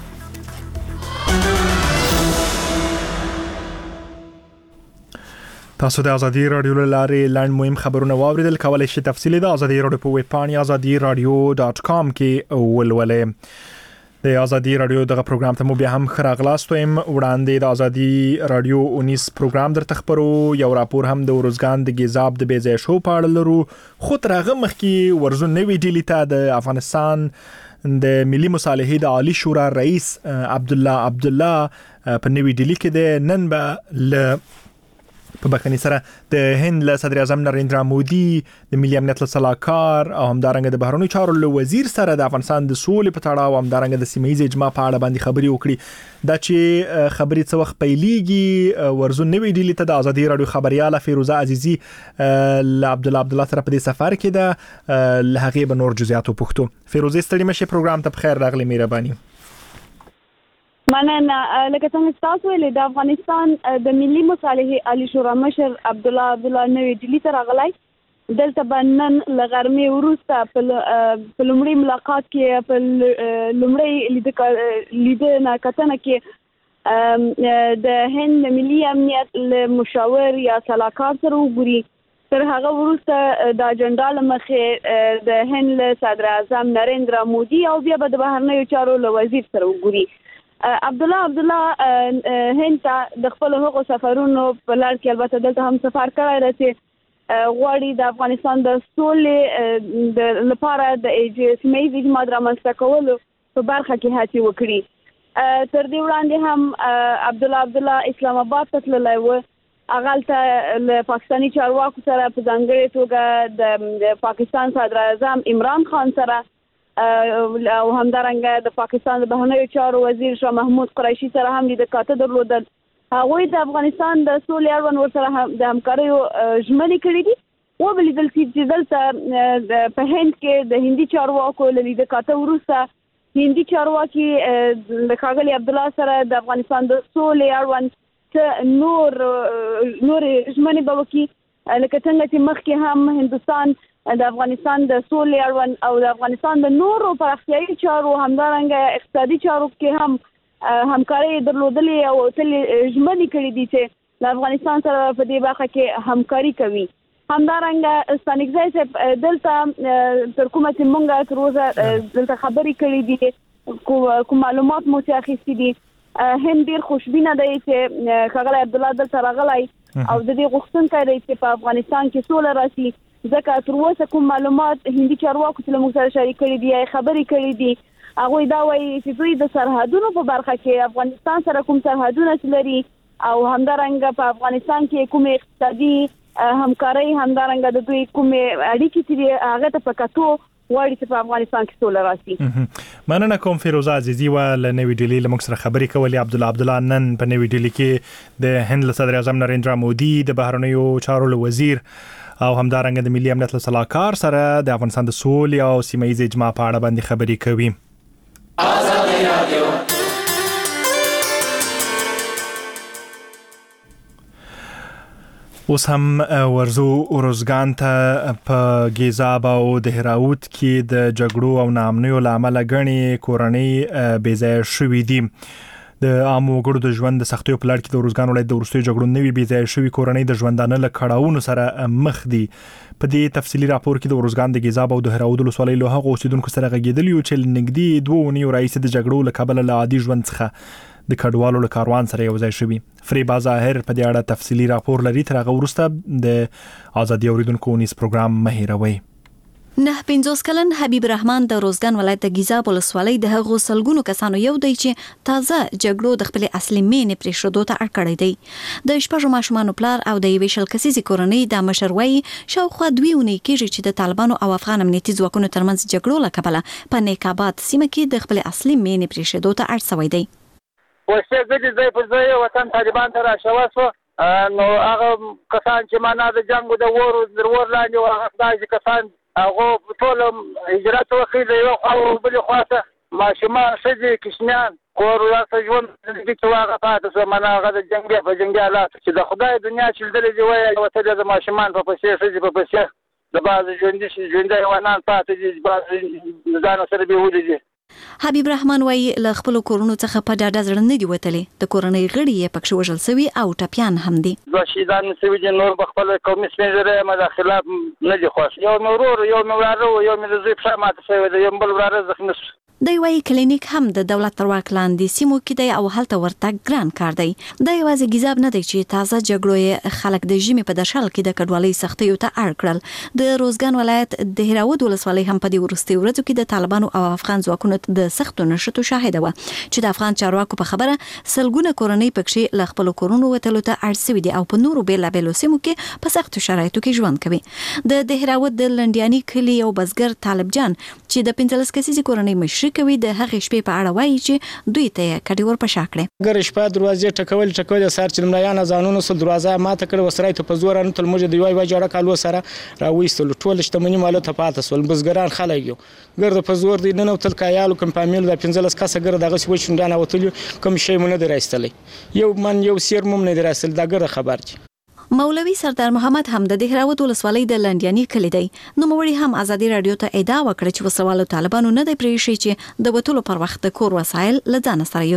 تاسو د ازادي رادیو لارې لاند مهم خبرونه واوریدل. کولای شئ تفصیلی د ازادي رادیو په ویب پاڼه ازادي رادیو ډاټ کام کې ولولئ. د ازادي رادیو دغه پروګرام ته مو بیا هم خراغلاست ویم. وړاندې د ازادي رادیو اونیس پروګرام درته خبرو یو راپور هم د ورزګان د ګیزاب د بیځای شو په اړه لرو. خو تر هغه مخکې ورزو نوې ډیلی ته د افغانستان د ملي مصالحې د عالی شورا رئیس عبد الله عبد الله په نوې ډیلی کې د نن به ل په بخنی سره د هند له صدر اعظم نریندرا مودي د ملي امنیت له سلاکار او همدارنګه د بهرنیو چارو له وزیر سره د افغانستان د سولې په تړاو او همدارنګه د سیمه ییز اجماع په اړه باندې خبرې وکړي. دا چې خبرې څه وخت پیلېږي ورزو نوې ډیلی ته د ازادي رادیو خبرياله فیروزه عزیزی ل عبد الله عبد الله سره په دې سفر کې ده له هغه به نور جزئیات وپوښتو. فیروزه ستړي مشه پروګرام ته بخیر راغلی مهرباني. مننه. لکه څنګه تاسو ویلي د افغانستان د ملي مصالحې عالی شورا مشر عبد الله عبد الله نوې ډیلی ته راغلی. دلته بنن لغرمې وروسته په لومړي ملاقات کې په لومړي لیدنه کتنه کې د هند ملي امنیت له مشاور یا سلاکار سره وګوري تر هغه وروسته د اجنډا لمخې د هند صدر اعظم نریندرا مودي او بیا به د بهرنیو چارو له وزیر سره وګوري. عبد الله عبد الله هند ته د خپل هغو سفرونو په لړ کې البته دلته هم سفر کړی دی چې غواړي د افغانستان د سولې د لپاره د سیمه ییز اعتماد رامنځته کولو په برخه کې هڅې وکړي. تر دې وړاندې هم عبد الله عبد الله اسلام آباد ته تللی و. هغه له له پاکستاني چارواکو سره په ځانګړې توګه د پاکستان صدر اعظم عمران خان سره او همدارنګه د پاکستان د بهرنیو چارو وزیر شاه محمود قریشي سره هم د کاته درلودل. هغوی د افغانستان د سولې اړوند ورسره د همکاریو ژمنې کړې دي. وبلیدل چې دلته په هند کې د هندي چارواکو له لیده کاته وروسته هندي چارواکي د ښاغلي عبد الله سره د افغانستان د سولې اړوند نور نور ژمنې به وکړي، لکه څنګه چې مخکې هم هندوستان د افغانستان د سولې اړوند او د افغانستان د نورو پراختیایي چارو همدارنګه اقتصادي چارو کې هم همکاري درلودلې او تل ژمنې کړې دي چې د افغانستان سره په دې برخه کې همکاري کوي. همدارنګه ستانکزی صاحب دلته تر کومه چې مونږ تر اوسه دلته خبرې کړې دي، کوم معلومات مو چې اخیستي دي، هند ډېر خوشبینه دی چې ښاغلی عبدالله دلته راغلی او د دې غوښتونکی دی چې په افغانستان کې سوله راشي، ځکه تر اوسه کوم معلومات هندي چارواکو چې له موږ سره شریک کړي دي یا خبرې کړي دي، هغوی دا وایي چې دوی د سرحدونو په برخه کې افغانستان سره کوم سرحدونه چې لري او همدارنګه په افغانستان کې کوم اقتصادي همکاري همدارنګه د دوی کومې اړیکې چې هغه ته په کتو غواړي چې په افغانستان کې سوله راشي. مننه کوم فیروزه عزیزي و له نوې ډیلي له موږ سره خبرې کولې. عبد الله عبد الله نن په نوې ډیلي کې د هند له صدر اعظم نریندرا مودي د بهرنیو چارو له وزیر او همدارنګه د ملي امنیت له صلاحکار سره د افغانستان د سولې او سیمه ییز اجماع په اړه باندې خبرې کوي. آزادي رادیو اوس هم ورزو اورزګان ته په ګیزاب او دهراوت کې د جګړو او ناامنیو لامل غني کورنۍ بیځای شوې دي. د عامو وګړو د ژوند د سختیو په لړ کې د اورزګان ولایت د ورستي جګړو نوي بیځای شوې کورنۍ د ژوندانه له کړهونو سره مخ دي. په دې تفصیلی راپور کې د اورزګان د ګیزاب او دهراوت ولسوالۍ له هغو اوسیدونکو سره غږیدلی و چې نږدې دوه اونۍ وړاندې د جګړو له کبله له عادي ژوند څخه د کډوالو له کاروان سره یو ځای شوي. فریبا ظاهر په دې اړه تفصیلی راپور لري. تر هغه وروسته د ازادي اوریدونکو نیس پروګرام مهیروي. نه پنځوس کلن حبیب رحمان د روزګان ولایت د ګیزاب ولسوالۍ د هغو سلګونو کسانو یو دی چې تازه جګړو د خپل اصلي مینې پرې شدو ته اړ کړی دی. د شپږو ماشومانو پلار او د یوې شل کسیزې کورنۍ د مشروي شاوخوا دوی ونې کېږي چې د طالبانو او افغان امنیتي ځواکونو ترمنځ جګړو له کبله په نیکاباد سیمه کې د خپل اصلي مینې پرې شدو ته اړ شوی دی. وسه زدي ځای په ځای وطن طالبان ته راشوسو نو هغه کسان چې معنا د جنگ د ورو ضرور لاندې او هغه داسې کسان هغه ټول هجرت وکړي یو او بل خواته ماشومان شدي کشمیان کور ورته ژوند چې هغه پاتې سو معنا هغه د جنگ په جنگالات چې د خدای دنیا چې دلې دی وایي او ته د ماشومان په پسې شدي په پسې د باز ژوند شي ژوند حیوانات پاتې دي باز ځان سره به ودی. حبیب رحمان وایي له خپل کورونو څخه په ډاډه زړه نه دی وتلی. د کورنۍ غړي یې پکښې وژل سوي او ټپیان هم دي. دوه شهیدان سوي دي، نور په خپل قومي سپین ږیري مداخلات نه دي خوښ. یو مې ورور یو مې وراره یو مې د زوی پښه ماته شوې ده، یو بل وراره زخمي شو. دی وایي کلینیک هم د دولت تر واک لاندې سیمو کې دی او هلته ورتګ ګران کار دی. دا یوازې ګیزاب نه دی چې تازه جګړو یې خلک د ژمي په درشل کې د کډوالۍ سختیو ته اړ کړل. د روزګان ولایت د دهراوت ولسوالۍ هم په دې وروستیو ورځو کې د طالبانو او افغان ځواکونو د سختو نښتو شاهده وه چې د افغان چارواکو په خبره سلګونه کورنۍ پکښې له خپلو کورونو وتلو ته اړ سوي دي او په نورو بېلابېلو سیمو کې په سختو شرایطو کې ژوند کوي. د دهراوت د لنډیاني کلي یو بزګر طالب جان چې د پنځلس کسیزې کورنۍ مشري کوي د هغې شپې په اړه وایي چې دوی ته یې کډې ور په شا کړې. ګر شپه دروازې ټکول ټکول سهار چې ملایان اذانونه سول دروازه ماته کړه وسرای ته په زور انتل موږ د یوای وجړه کالو سره راوېستل ټول شتمنۍ مال ته پاتې سول. بزګران خلک یو ګر په زور دی نن تل کایالو کوم فامیل د پنځلس کسه ګر دغه سوي شوندانه وتل کوم شی مونږ نه درایستلې یو من یو سیر مونږ نه درایستل دا ګر خبر چی. مولوي سردار محمد هم د دهراوت ولسوالۍ د لنډیاني کلي دی. نوموړي هم ازادي رادیو ته ادعا وکړه چې وسوالو طالبانو نه دی پرېښی چې د وتلو پر وخت د کور وسایل له ځانه سره یوسي.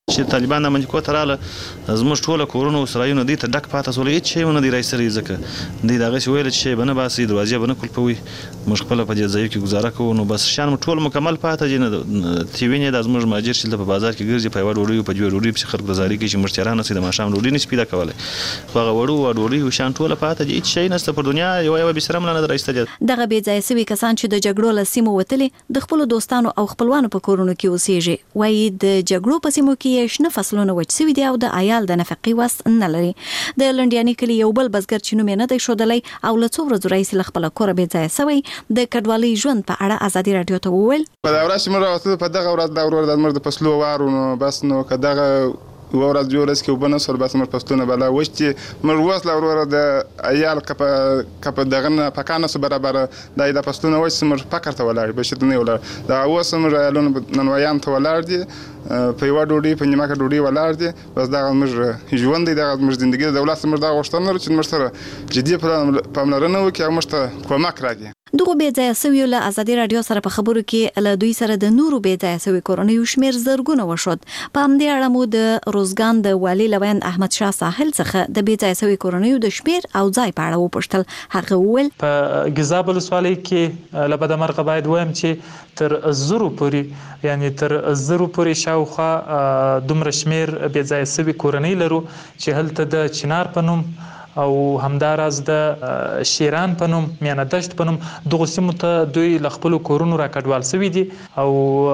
چې طالبان باندې کو تراله زموږ ټوله کورونو سرایونه دي ته ډک پاتې سول هیڅ شی ونه دی راځي ځکه دی دغه شی ویل چې بنه باسي دروازه بنه کولپوي موږ خپل په دې ځای کې گزاره کوو نو بس شان ټول مکمل پاتې جن تی ویني د زموږ ماجر چې په بازار کې ګرځي په وړو په جوړ وړو په خلک گزاري کې چې مشتریان سي د ماشام وړو نه سپیدا کوله خو هغه وړو وړو شان ټول پاتې دي هیڅ شی نشته په دنیا یو یو به سره ملانه راځي دغه بې ځای سوي کسان چې د جګړو له سیمو وتلي د خپل دوستانو او خپلوانو په کورونو کې اوسېږي وایي د جګړو په سیمو کې شنه فصلونه وچ سوي دي او د عیال د نفقې وس نه لري د لنډیاني کلی یو بل بزګر چې نوم یې نه دی ښودلی او له څو ورځو راهیسې له خپله کوره بې ځایه سوی د کډوالۍ ژوند په اړه ازادي راډیو ته وویل په دا ورځ چې موږ راوتلو په دغه ورځ دا ورور د زموږ د فصلو وار نو بس نو که دغه یوه ورځ دوه ورځې کې اوبه نه سول بس موږ فصلونه بلا وچ چې موږ اوس له وروره د عیال که په دغه نه پکا نه سو برابره دا د فصلونه وچ سو موږ فقر ته ولاړ بشر نه ولاړ دا اوس موږ عیالونه ننوایان ته ولاړ دي په یوه ډوډۍ په نیمکه ډوډۍ ولاړ دي بس دغه موږ ژوند دی دغه موږ زندګي د دولت موږ دغه غوښتنه لرو چې موږ سره جدي پاملرنه وکړي او موږ ته کومک راکړي دغه بې ځایه سویو له ازادي راډیو سره په خبرو کې له دوی سره د نورو بې ځایه سوي کورنیو شمېر زرګونه وشود په همدې اړه مو د روزګان د والي لویند احمد شاه ساحل څخه د بې ځایه سوي کورنیو د شمېر او ځای په اړه وپوښتل هغه وویل په ګیزاب ولسوالۍ کې له بدمرغه باید وایم چې تر زرو پورې یعنی تر زرو پورې شاوخوا دومره شمېر بې ځایه سوي کورنۍ لرو چې هلته د چنار په نوم او همداراز د شیران په نوم میانه دشت په نوم دغه سیمو ته دوی له خپلو کورونو راکډوال سوي دي او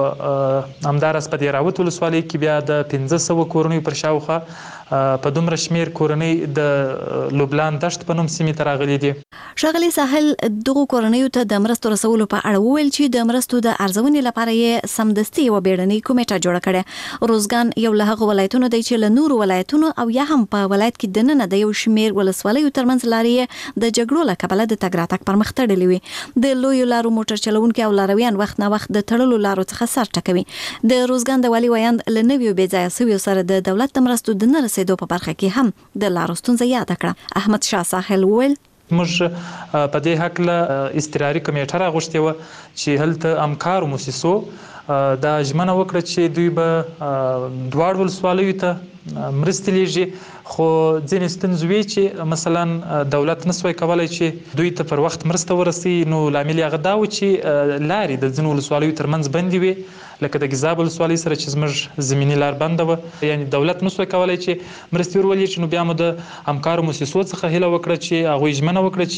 همداراز په دې راوت ولسوالۍ کې بیا د پنځه سوه کورنیو پر شاوخوا په دومره شمېر کورنۍ د لوبلان دشت په نوم سیمې ته راغلي دي ښاغلي ساحل دغو کورنیو ته د مرستو رسولو په اړه وویل چې د مرستو د ارزونې لپاره یې سمدستي یوه بیړنۍ کمیټه جوړه کړې روزګان یو له هغو ولایتونو دی چې له نورو ولایتونو او یا هم په ولایت کې دننه د یو شمېر ولسوالیو ترمنځ لارې د جګړو له کبله د تګ راتګ پر مخ تړلې وي د لویو لارو موټر چلوونکي او لارویان وخت نه وخت د تړلو لارو څخه سر ټکوي د روزګان د والي ویاند له نویو بې ځایه سویو سره د دولت د مرستو د نه رسېدو په برخه کې هم د لارو ستونزه یاده کړه احمد شاه ساحل وویل موږ په دې هکله اضطراري کمیټه راغوښتې وه چې هلته همکارو موسسو دا ژمنه وکړه چې دوی به دواړو ولسوالیو ته مرستې لیږي خو ځینې ستونزې وي چې مثلا دولت نسوی کولی چې دوی ته پر وخت مرسته ورسي نو لامل یې هغه دا و چې لارې د ځینو ولسوالیو ترمنځ بندې وي لکه د ګیزاب ولسوالۍ سره چې زموږ زمیني لار بنده وه یعنی دولت نسوی کولی چې مرستې ورولېږي نو بیا مو د همکارو موسسو څخه هیله وکړه چې هغوی ژمنه وکړه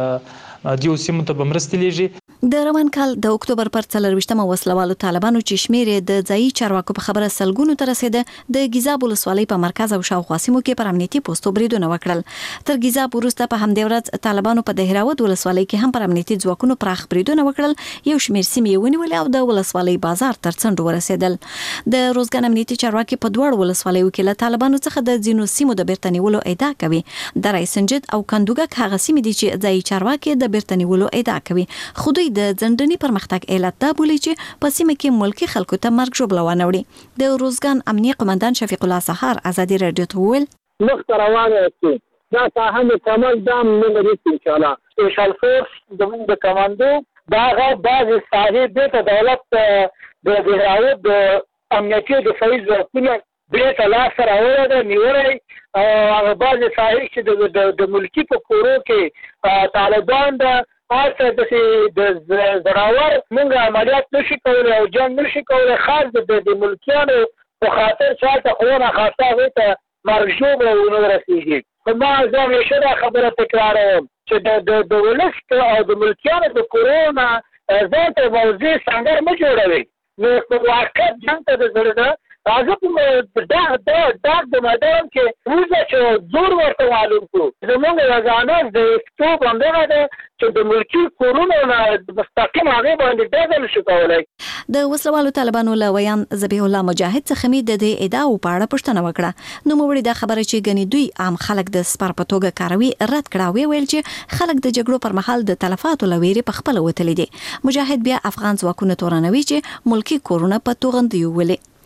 چې دې سیمو ته به مرستې لیږي د روان کال د اکتوبر پر څلرویشتمه وسلوالو طالبانو چې شمېر یې د ځایي چارواکو په خبره سلګونو ته رسېده د ګیزاب ولسوالۍ په مرکز او شاوخوا سیمو کې پر امنیتي پوستو بریدونه وکړل تر ګیزاب وروسته په همدې ورځ طالبانو په دهراوت ولسوالۍ کې هم پر امنیتي ځواکونو پراخ بریدونه وکړل یو شمېر سیمې یې ونیولې او د ولسوالۍ بازار تر څنډو ورسېدل د روزګان امنیتي چارواکي په دواړو ولسوالیو کې له طالبانو څخه د ځینو سیمو د بیرته نیولو ادعا کوي د رایسنجد او کندوګک هغه سیمې دي چې ځایي چارواکي د بیرته نیولو ادعا کوي خو دوی د ځنډني پرمختګ علت دا بولي چې په سیمه کې ملکی خلکو ته مرګ ژوبله ونه وړي د روزګان امنیه قمندان شفیق الله سهار ازادي راډیو ته وویل مخته روانه یاستئ دا ساحه مکمل دام موږ نیسو انشاءالله سپیشل فورس زموږ د کمانډو دا هغه بعضې ساحې بېرته دولت د دهراوت د امنیتي دفاعي ځواکونه بېرته لاسته راوړی ده نیولی او هغه بعضې ساحې چې د ملکي په کورو کې طالبان ده هلته داسې د زړاور موږ عملیات نشي کولی او جنګ نشي کولی خاص د ملکیانو په خاطر چې هلته خو ناخواسته هغوی ته مرګ ژوبله ونه رسېږي خو ما زه همیشه دا خبره تکراروم چې د ولس او د ملکیانو د کورو نه ځان ته موضوع سنګر مه جوړوئ نو په واقعیت جنګ ته د زړه نه راځه په ډاک د میدان کې وځه چې زور ورته معلوم کړو زموږ وضاحت د ستوب همدغه ده چې د ملکي کورونو نه مستقیم هغې باندې ډزه نشو کولی د وسلوالو طالبانو له ویان ذبیح الله مجاهد څخه مې د دې ادعاو په اړه پوښتنه وکړه نوموړي دا خبره چې ګنې دوی عام خلک د سپر په توګه کاروي رد کړه او ویل چې خلک د جګړو پر مهال د تلفاتو له ویرې په خپله وتلي دي مجاهد بیا افغان ځواکونه تورنوي چې ملکي کورونه په توغندیو ولي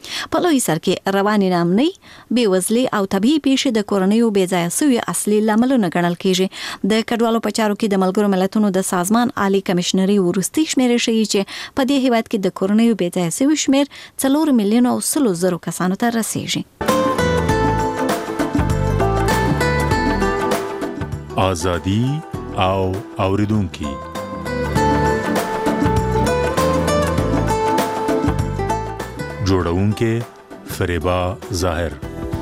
په لوی سر کې رواني نامنۍ بېوزلي او طبيعي پیښې د کورنیو بې ځایه سوي اصلي لاملونه ګڼل کیږي. د کډوالو په چارو کې د ملګرو ملتونو د سازمان عالی کمشنري وروستي شمیرې ښیي چې په دې هیواد کې د کورنیو بې ځایه سوي شمیر څلور میلیونه او سلو زرو کسانو ته رسیږي. آزادي او اوریدونکي جوړونکي فریبا ظاهر.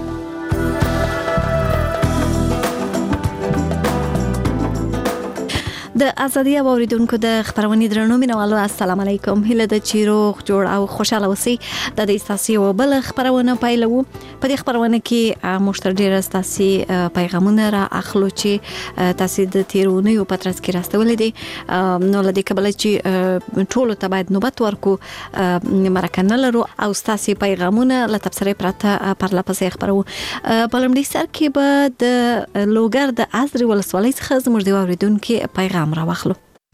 د ازادي او اوریدونکو د خبرونې درنو مینوالو السلام علیکم. هله د چیروغ جوړ او خوشاله اوسئ. د دې تاسو او بل خبرونه پایلو. په دې خبرونه کې مشتر ډیر تاسو پیغامونه را اخلو چې تاسو د تیرونیو پترس کې راستولې دي. نو لدې قبل چې ټول ته باید نوبت ورکو مرکنه لرو او تاسو پیغامونه له تبصره پرته پر لپسې خبرو. په لمړي سر کې به د لوګر د ازري ولسوالۍ څخه زموږ د اوریدونکو پیغام را واخلو.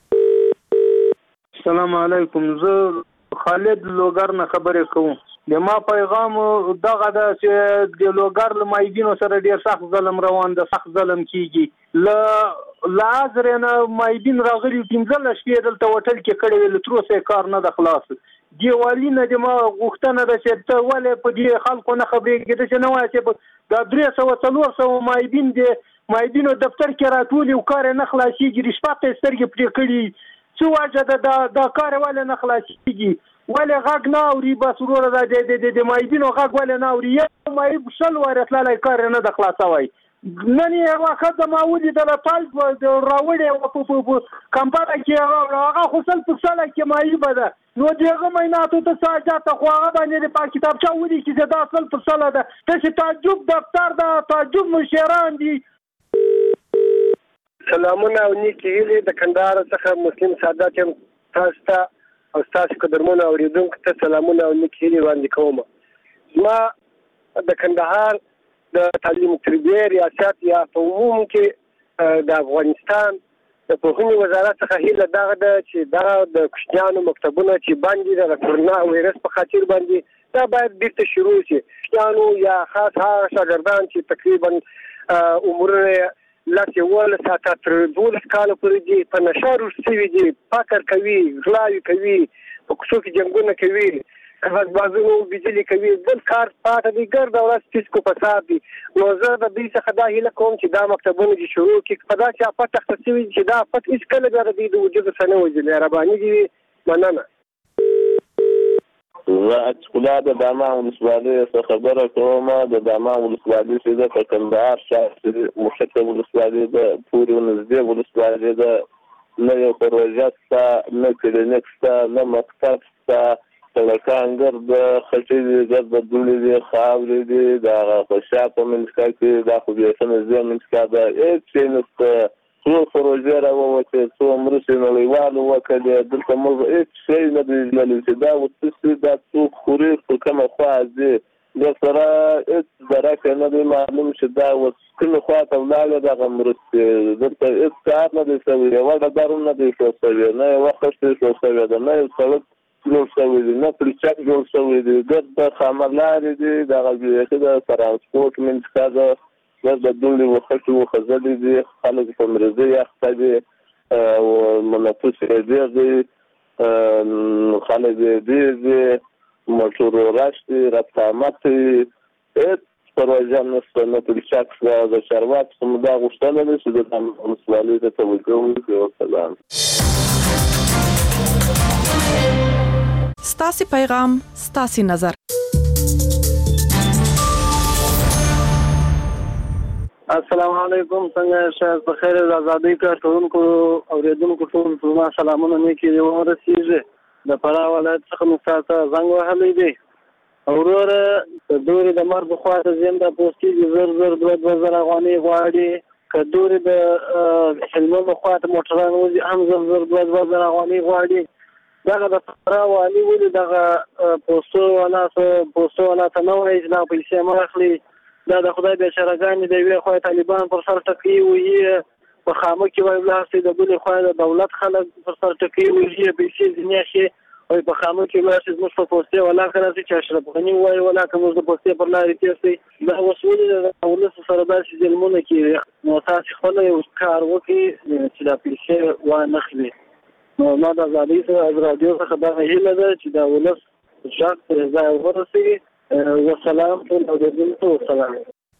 السلام علیکم. زه خالد لوګر نه خبرې کوم. د ما پیغام دغه د چې د لوګر له مایدینو سره ډیر سخت ظلم روان ده، سخت ظلم کیږي. ل لازر نه مایدین راغلي پنځه شپې دلته هوټل کې کړي ول تر اوسه کار نه د خلاص. دیوالی نه د ما غوښتنه ده چې ته ولې په دې خلکو نه خبرې کېده چې نه وایي چې د درې سوه څلور سوه مایدین د مایدینو دفتر کې راتولي او کار نه خلاصيږي. رشوت یې سترګې پرې کړي. څه وجه ده دا کار ولې نه خلاصيږي؟ ولې غږ نه اوري؟ بس وروره د د مایدینو غږ ولې نه اوري؟ یو مایب شل واره تللی کار نه د خلاصوي. نن یې وخت د ما ولیدل پالک راوړی په کمپاټه کې هغه خو سل په سله کې مایبه ده. نو دغه میناتو ته ساجات خو هغه باندې په کتابچه ودی چې دا سل په سله ده. ته تعجب دفتر ده، تعجب مشران دي. سلامونه او نیکی هیلې د کندهار څخه مسلم سعادت یم. تاسو ته او تاسو قدرمنو اوریدونکو ته سلامونه او نیکی هیلې وړاندې کوم. ما د کندهار د تعلیم تربیه ریاست یا په عموم کې د افغانستان د پوهنې وزارت څخه هیله دغه ده چې دا د کوچنیانو مکتبونه چې باندې د کرونا وایرس په خاطر باندې دا باید بیرته شروع شي. کوچنیانو یا خاص هغه شاګردان چې تقریبا عمرونه لکه ول ساعت تر دولس کاله پورې دي په نشه روسي دي، فقر کوي، غلاوي کوي، په کوڅو کې جنگونه کوي، غصبازونو بجلی کوي، بل کار پاتې دي، ګرد ورځ فیسکو فساد دي. نو زه د دې څخه دا هیله کوم چې دا مکتبونه چې شروع کړي په داسې آفت تخته شوي چې دا آفت هېڅکله بیا د دوی د وجود څخه نه وځي. مهرباني دي. مننه. زه اچکولا د دامان ولسوالۍ څخه خبره کوم. د دامان ولسوالۍ چې ده په کندهار ښار مشکه ولسوالۍ ده، پورې نږدې ولسوالۍ ده. نه یو پروژه شته، نه کلینیک شته، نه مکتب شته. سړکان ګرد خټې دي، ګرد دوړې دي، خاورې دي. د هغه په شا په منځکا کې دا خو بیا ښه نږدې منځکا ده، هېڅ شی نشته. څو پروژې راووتې، څو مرستې نړیوالو وکړې، دلته موږ هېڅ شی نه دی لیدلی چې دا اوس څه شي، دا څوک خوري، په کومه خوا ځي. د سره هېڅ درک نه دی معلوم چې دا اوس کومې خوا ته ولاړې دغه مرستې. دلته هېڅ کار نه دی شوی، یوه ډبره نه دی ښه شوې، نه یوه خښتې ښه شوې ده، نه یو سړک جوړ شوی دی، نه پلچک جوړ شوی دی. ګرد د خامه لارې دي، دغه بیخي د ترانسپورټ منځکا ده، ګرد د دوړې وخټې وخځلې دي، خلک په مرضۍ اخته دي، نفوس یې ډېر دی، خلک یې ډېر دي، موټرو رش دی، رفت آمد دی. هېڅ پروژه نشته، نه پلچک شته. د چارواکو څخه مو دا غوښتنه ده چې د ولسوالۍ ته توجه وکړي. وسلام. ستاسې پیغام، ستاسې نظر. السلام علیکم. څنګه شاید بخیر د ازادۍ کارکوونکو اوریدونکو ټول ته ما سلامونه نیکې دې ورسېږي. د فراه ولایت څخه مو تاسو زنګ وهلی دی. وروره د دورې د مرګ خوا ته ځم د پوسټي زر زر دوه دوه زره افغانۍ غواړي. که دورې د هلمند خوا ته موټران وځي هم زر زر دوه دوه زره افغانۍ غواړي. دغه د فراه والي ولې دغه پوسټو والا پوسټو والا ته نه وایي چې دا پیسې مه اخلي. دا د خدای بیچارهګانې د یوې خوا طالبان پر سر ټکوي وهي، په خامه کې وایي ولاړ شي، د بلې خوا د دولت خلک پر سر ټکوي وهي، پیسې ځینې اخلي. او په خامه کې ماشي زموږ په پوسټي ولا کړی چې اشرف غنی وای ولا کوم د پوسټي پر لارې تېسي دا وسول د ولس سره داسې ظلمونه کې نو تاسو خپل یو کار وکړي چې دا پیسې و نه خلي نو ما د ازادي سره از رادیو څخه دا هیله ده چې دا ولس ځان پر ځای ورسېږي والسلام علیکم والسلام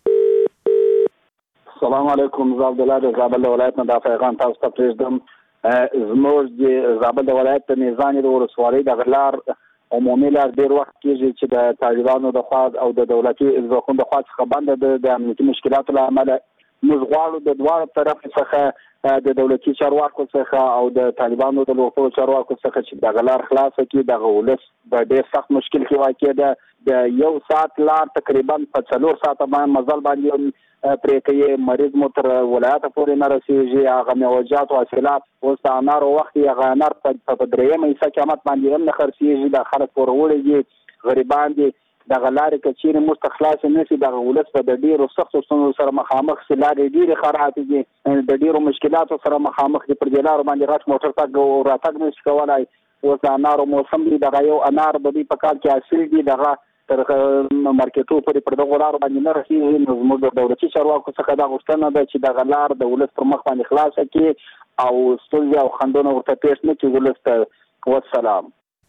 السلام علیکم زه عبدالله د زابل ولایت نه دا پیغام تاسو ته پرېږدم زموږ د زابل ولایت د میزان د ولسوالۍ د غلار عمومي لار ډېر وخت کېږي چې د طالبانو د خوا او د دولتي ځواکونو د خوا څخه بنده ده د امنیتي مشکلاتو له امله موږ غواړو د دواړو طرف څخه د دولتي چارواکو څخه او د طالبانو د لوکو چارواکو څخه چې د غلار خلاص کړي د ولس په ډېر سخت مشکل کې واقع ده د یو ساعت لار تقریبا په څلور ساعته باندې مزل باندې پرې کوي مریض مو تر ولایت پورې نه رسېږي هغه میوجات او حاصلات اوس د انارو وخت یې هغه انار په درېیمه حصه قیمت باندې هم نه خرڅېږي د خلک پوروړي دي غریبان دي دغه لارې که چیرې موږ ته خلاصې نه شي دغه ولس به د ډېرو سختو ستونزو سره مخامخ شي لارې ډېرې خرابې دي د ډېرو مشکلاتو سره مخامخ دي پر دې لارو باندې غټ موټر تګ او راتګ نه شي کولی اوس د انارو موسم دی دغه یو انار د دوی په کال کې حاصل دي دغه تر مارکیټو پورې پر دغو لارو باندې نه رسېږي نو زموږ د دولتي چارواکو څخه دا غوښتنه ده چې دغه لار د ولس پر مخ باندې خلاصه کړي او ستونزې او خنډونه ورته پېښ نه کړي ولس ته والسلام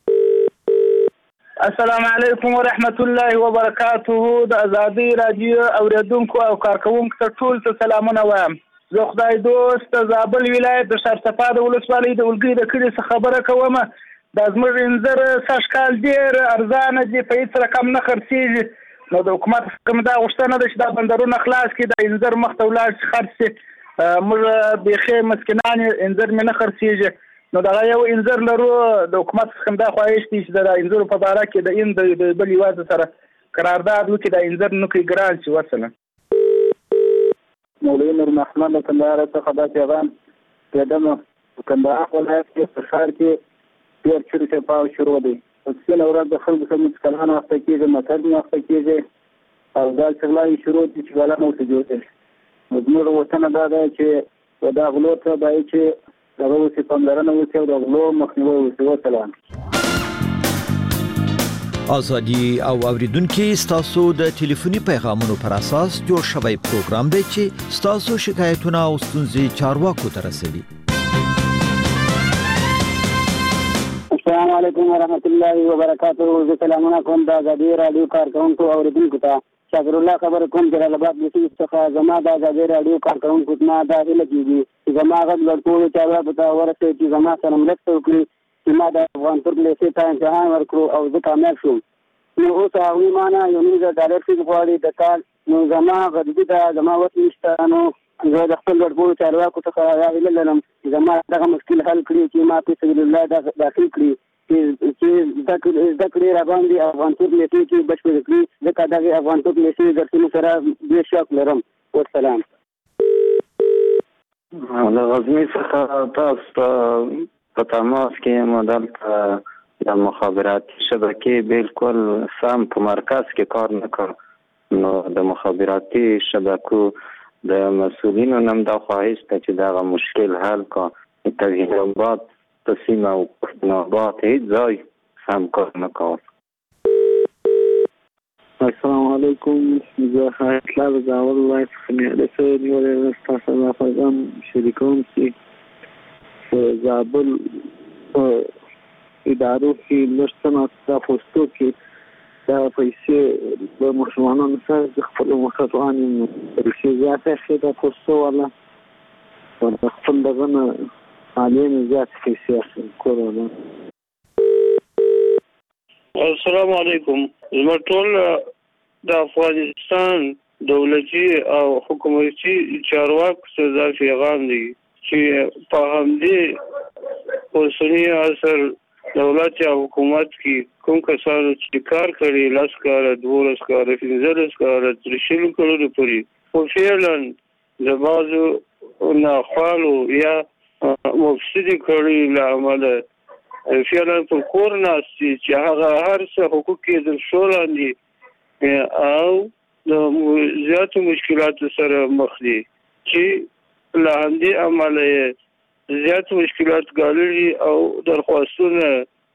السلام علیکم ورحمت الله وبرکاته د ازادي رادیو اوریدونکو او کارکونکو ته ټول ته سلامونه وایم زه خدای دوست زابل ولایت د شارسپا د ولسوالۍ د ولګي د کلي څخه خبره کوم دا زموږ انځر سږ کال ډېر ارزانه دي په هېڅ رقم نه خرڅېږي نو د حکومت څخه دا غوښتنه ده چې دا بندرونه خلاص کړي د انځر مخ ته ولاړ شي خرڅ شي موږ بیخي مسکینان انځر مې نه خرڅېږي نو دغه یو انځر لرو د حکومت څخه دا خواهش دی چې د انځرو په باره کې د این د بل هېواد سره قرارداد وکړي د انځر نو کوي ګران شي وسلم مولوي نور محمد د کندهار څخه دا پیغام کېدم په کندهار ولایت کې په ښار کې ډېر چورې چپاو شروع دی سپینه ورځ د خلکو سره مسکلان اخته کېږي متل نه اخته کېږي او دا چغلای شروع دي چې ګالا مو ته جوړ شي زموږ وطن دا ده چې دا غلو ته باید چې دغه وسې پاملرنه وشي او د غلو مخنیوی وشي وسلام ازادي او اوریدونکو ستاسو د ټلیفوني پیغامونو پر اساس جوړ شوی پروګرام دی چې ستاسو شکایتونه او ستونزې چارواکو ته رسوي السلام علیکم ورحمت الله وبرکاته زه سلامونه کوم د ازادي رادیو کارکونکو اوریدونکو ته شاکر الله خبر کوم چې رالباد د سیس څخه زما د ازادي رادیو کارکونکو ته دا هیله کیږي چې زما غږ لټول چا به ورته چې زما سره مرسته وکړي چې ما د افغان ترک لیسې ته امتحان ورکړو او زه کامیاب شوم نو اوس هغوی مانه یو نیم زره ډالر فیس غواړي د کال نو زما غریبي ده زما وس نشته نو زه د خپل لټولو چارواکو څخه دا هیله لرم چې زما دغه مشکل حل کړي چې ما په سبیل الله داخل کړي چې زده کړې راباندې افغان ترک لیسې کې بشپړ کړي ځکه دغه افغان ترک لیسې درسونو سره ډېر شوق لرم والسلام د غزني څخه تاسو په تماس کې مو دلته د مخابراتي شبکې بالکل سم په مرکز کې کار نه کړ نو د مخابراتي شبکو د مسؤلینو نم دا خواهش ده چې دغه مشکل حل کړي توحید آباد په سیمه او پښتون آباد هیڅ ځای سم کار نه کوي السلام علیکم زه اطلاع زاول وایس خمیاله سره نیولې تاسو نه پیغام شریکوم چې زابل ادارو کې لږ څه پوسټو کې دا پیسې د مسلمانانو سره د خپل مخاطبانو پیسې زیاته شي د پوسټو ولا ورته خپل دغه نه حالین زیات پیسې اخلي کورونا السلام علیکم زما ټول د افغانستان دولتي او حکومتي چارواکو ته پیغام دی چې په همدې اوسنی عصر دولت او حکومت کې کوم کسانو چې کار کړي لاس کار دولس کار فینزلس کار ترشل کړو پوری او فعلا د بازو ناخوالو یا مفسدي کړي لامل فعلا په کور ناسي چې هغه هر څه حقوق کې د شولاندي او د زیات مشکلات سره مخ دي چې لاندې عمله زیات مشکلات ګالري او درخواستونه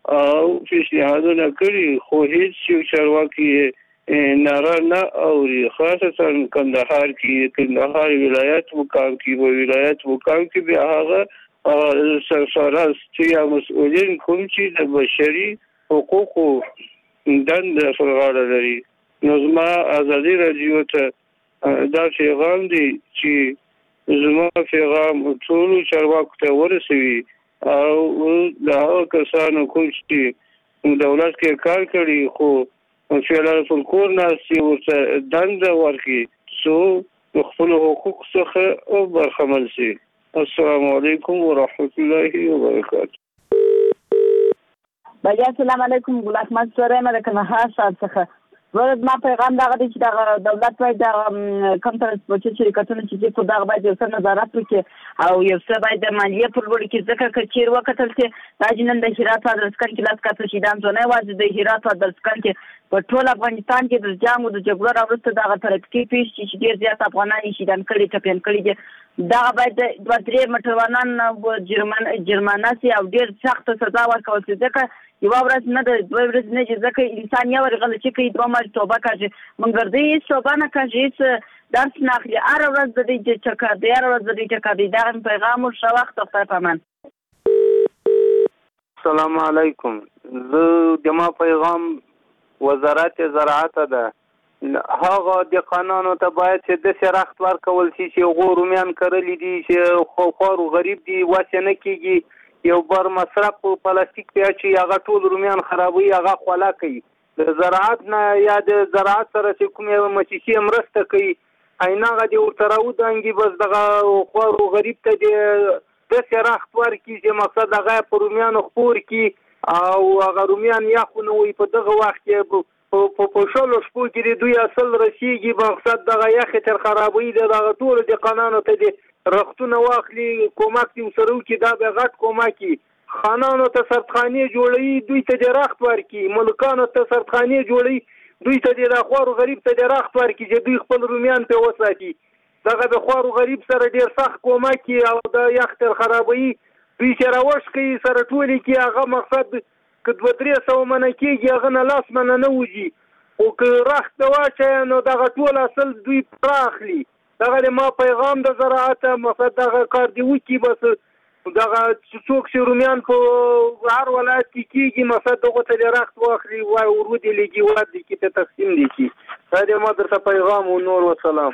او پیشنهادونه کړي خو هیڅ یو چارواکي ناره نه اوري. خاصتا کندهار کې کندهار ولایت مقام کې و ولایت مقام کې به هغه سرسرست یا مسؤلین کوم چې د بشري حقوقو دند پر غاړه لري. نو زما ازادي رادیو ته دا پیغام دی چې زما پیغام ټول چارواکو ته ورسوي او د هغه کسانو کوم چې دولت کې کار کوي خو فعلا په کور ناسي ورته دند ورکړي څو خپل حقوق څخه برخمن شي. السلام علیکم ورحمت الله وبرکاته. بیا السلام علیکم ګل احمد سره مې کنه ها څخه ورته ما پیغام دا غوډي چې دا دولت وای دا کم ترانسپورت شرکتونه چې په دغه باندې څه نظارت وکړي او یو څه باید د مالیه په لور کې ځکه کچیر وکړل چې دا جنن د هرات او درسکن کې لاس کاته شي دا نه واځي د هرات او درسکن کې په ټول افغانستان کې د جنگ او د جګړو راوړسته دغه ترقی پیښ چې ډیر زیات افغانان شي دان کړي ټپین کړي دا باید د دوه درې مټروانان جرمن جرمانه سي او ډیر سخت سزا ورکول شي ځکه یو ورځ نه د دوه ورځې نه چې ځکه انسان یو ورغل چې کوي دوه مر توبه کوي مګر دې توبه نه کوي درس نه اخلي هر ورځ د دې چکه د هر ورځ د دې چکه د دغه پیغام او شو وخت خدای پامان. السلام علیکم. زه د ما پیغام وزارت زراعت ده هغه د قانونو ته باید چې د شرخت ورکول شي چې غورومیان کړلې دي چې خو خور غریب دي واسه نه کیږي یو بر مصرف په پلاستیک پیاچي هغه ټول رومیان خرابوي هغه خلا کوي د زراعت نه یا د زراعت سره چې کومه مچشي مرسته کوي ایناغه دی ورتراو دانګي بس دغه خو غریب ته دی د شرخت ورکی چې مقصد هغه په رومیان خور کی او هغه رومیان یا خو نو په دغه وخت کې په په شلو شپو کې دوی اصل رسیږي مقصد دغه یخ تر خرابوي دغه ټول د قانونو ته دی رختونه واخلي کومک دې سره وکړي دا به غټ کومکي خانانو ته سرخانه جوړي دوی ته د رخت ورکي ملکانو ته سرخانه جوړي دوی ته د خوارو غریب ته د رخت ورکي چې دوی خپل رومیان په وساتي دغه د خوارو غریب سره ډیر سخت کومکي او د یختر خرابوي دوی سره وشکي سره ټولي کې هغه مقصد کډو درې سو منه کېږي هغه نه لاس منه نه وږي او که رخت واچي نو دغه ټول اصل دوی پراخلي. دغه ما پیغام د زراعت مقصد دغه کار دی وکی بس دغه څوک چې رومیان په هر ولایت کې کیږي مقصد دغه ته رخت واخلي وای ورودي لګي ورته کې ته تقسیم دي کی دا ما درته پیغام او نور و سلام.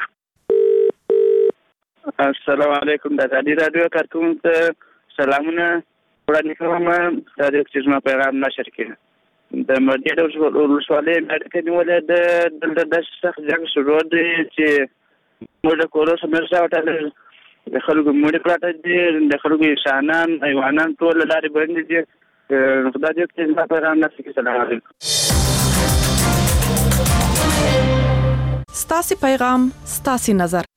السلام علیکم د ازادي رادیو کارکونکو سلامونه وړاندې کوم دا د چې ما پیغام نشر کړم د مدیریت او ولسوالۍ اړیکې نیولې د د د سخت جنگ شروع دي چې موږ د کورو سمرسا وټل د خلکو موږ پراته دي د خلکو انسانان حیوانان ټول لارې باندې دي خدای دې چې ما پیغام نشر کړم. سلام علیکم. ستاسو پیغام ستاسو نظر.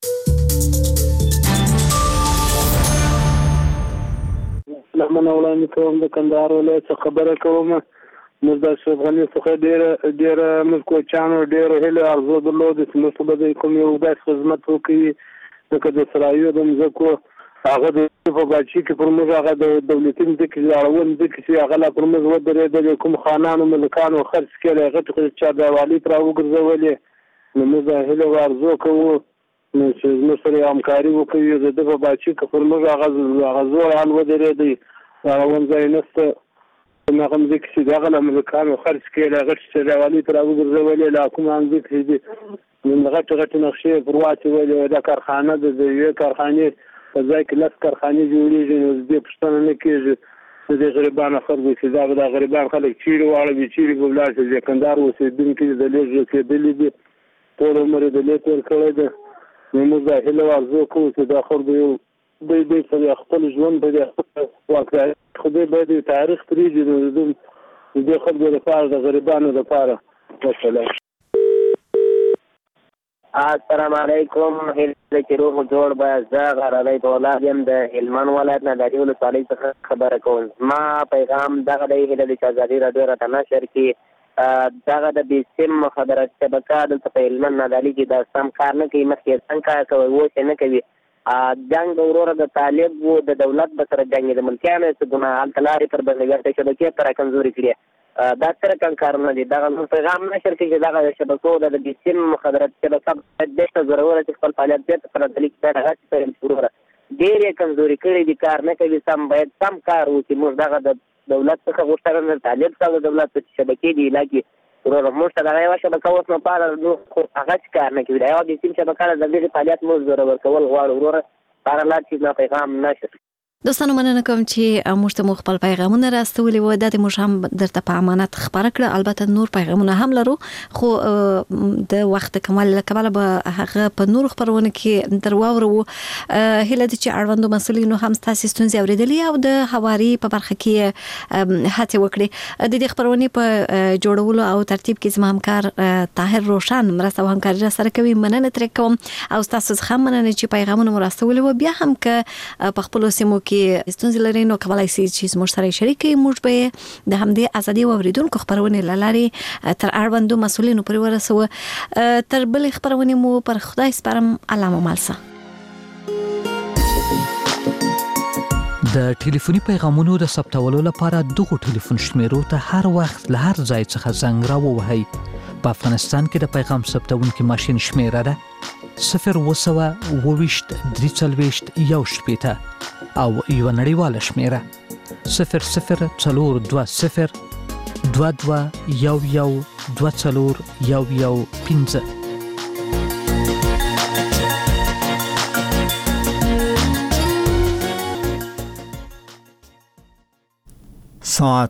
لمن وړاندې کوم د کندهار ولایت خبره کوم موږ د شوغنی څخه ډیر ډیر موږ کوچانو ډیر هله ارزو درلود چې موږ به کوم یو د خدمت وکړي دغه د سرایو د مزکو هغه د په باچی کې پر موږ هغه د دولتي د کې اړوند د کې هغه لا پر موږ ودرې د کوم خانانو ملکانو خرڅ کړي هغه ته چې د والی تر وګرځولې نو موږ هله ارزو کوو نو چې موږ سره همکاري وکړو د په باچی کې پر موږ هغه هغه زور حل ودرې دی اړوند ځای نسته ما کوم ځکه چې دغه امریکانو خرڅ کړي هغه چې د والی تر وګرځولې لا کوم ان ځکه چې من غټ غټ نقشې پرواته ولې د کارخانه د یو کارخانه په ځای کې لاس کارخانه جوړېږي نو دې پښتنه نه کېږي د غریبانو خلکو چې دا د غریبان خلک چیرې واړه چیرې ګولار چې کندهار اوسېدونکي د لږ کېدلې دي ټول عمر د لیت ورکړی دی نو موږ هیله ارزو کوو چې دا خلک یو دوی دوی په خپل ژوند په واقعي خدای باید تاریخ پرېږدي د دې خلکو لپاره د غریبانو لپاره. والسلام. السلام علیکم. هله چې روغ جوړ به زه غرلی دولاد یم د هلمند ولایت نه د ولسوالۍ څخه خبره کوم. ما پیغام دغه دی هیله چې ازادي راډیو راته نشر کړي دغه د بېسیم مخابراتي شبکه دلته په هلمند نادعلي کې دا سم کار نه کوي مخکې څنګه کار کوي اوس یې نه کوي جنگ د وروره د طالب و د دولت به سره جنګ د ملکیانو څه ګناه هلته لارې پر بندګۍ شبکې ته راکمزوري کړي دا څه رقم کارونه دي دغه پیغام نشر کړي چې دغه شبکو د بسیم مخابرات شبکه دېرته ضروره چې خپل فعالیت بېرته په راتلونکي کې دغه پیل وروره ډېر یې کمزوري کړي دي کار نه کوي سم باید سم کار وکړي موږ دغه د دولت څخه غوښتنه د طالب څخه د دولت په شبکې دی علاقې وروره موږ ته دغه یوه شبکه اوس نه پاره نو خو هغه چې کار نه کوي دا یوه بسیم شبکه ده د دغې فعالیت موږ زوره ورکول غواړو وروره هغه لار چې دا پیغام نشر دوستانو مننه کوم چې موږ ته مو خپل پیغامونه راستولي وو د موږ هم درته په امانت خبره کړه البته نور پیغامونه هم لرو خو د وخت کمال لکه به هغه په نور خبرونه کې درواورو هله د چې اړوندو مسولینو هم تاسو ستونزې اوریدلې او د حواري په برخه کې هڅه وکړي د دې خبرونه په جوړولو او ترتیب کې زما همکار طاهر روشن مرسته او همکاري سره کوي مننه ترې کوم او تاسو هم مننه چې پیغامونه مو راستولي وو بیا هم که په خپل سیمو کې ستونزې لري نو کولای شي چې موږ سره شریک کړئ موږ به د همدې ازادي او اوریدونکو خبرونه لاري تر اړوندو مسولینو پورې ورسوه تر بل خبرونه مو پر خدای سپارم علامه مالسه د ټلیفوني پیغامونو د ثبتولو لپاره دغه ټلیفون شمیرو ته هر وخت له هر ځای څخه زنګ راووهئ په افغانستان کې د پیغام ثبتونکو ماشين شمیره ده صفر وسوه وویشت درې څلوېښت یو شپېته او یو نړیواله شمیره صفر صفر څلور دوه صفر دوه دوه یو یو دوه څلور یو یو پنځه. ساعت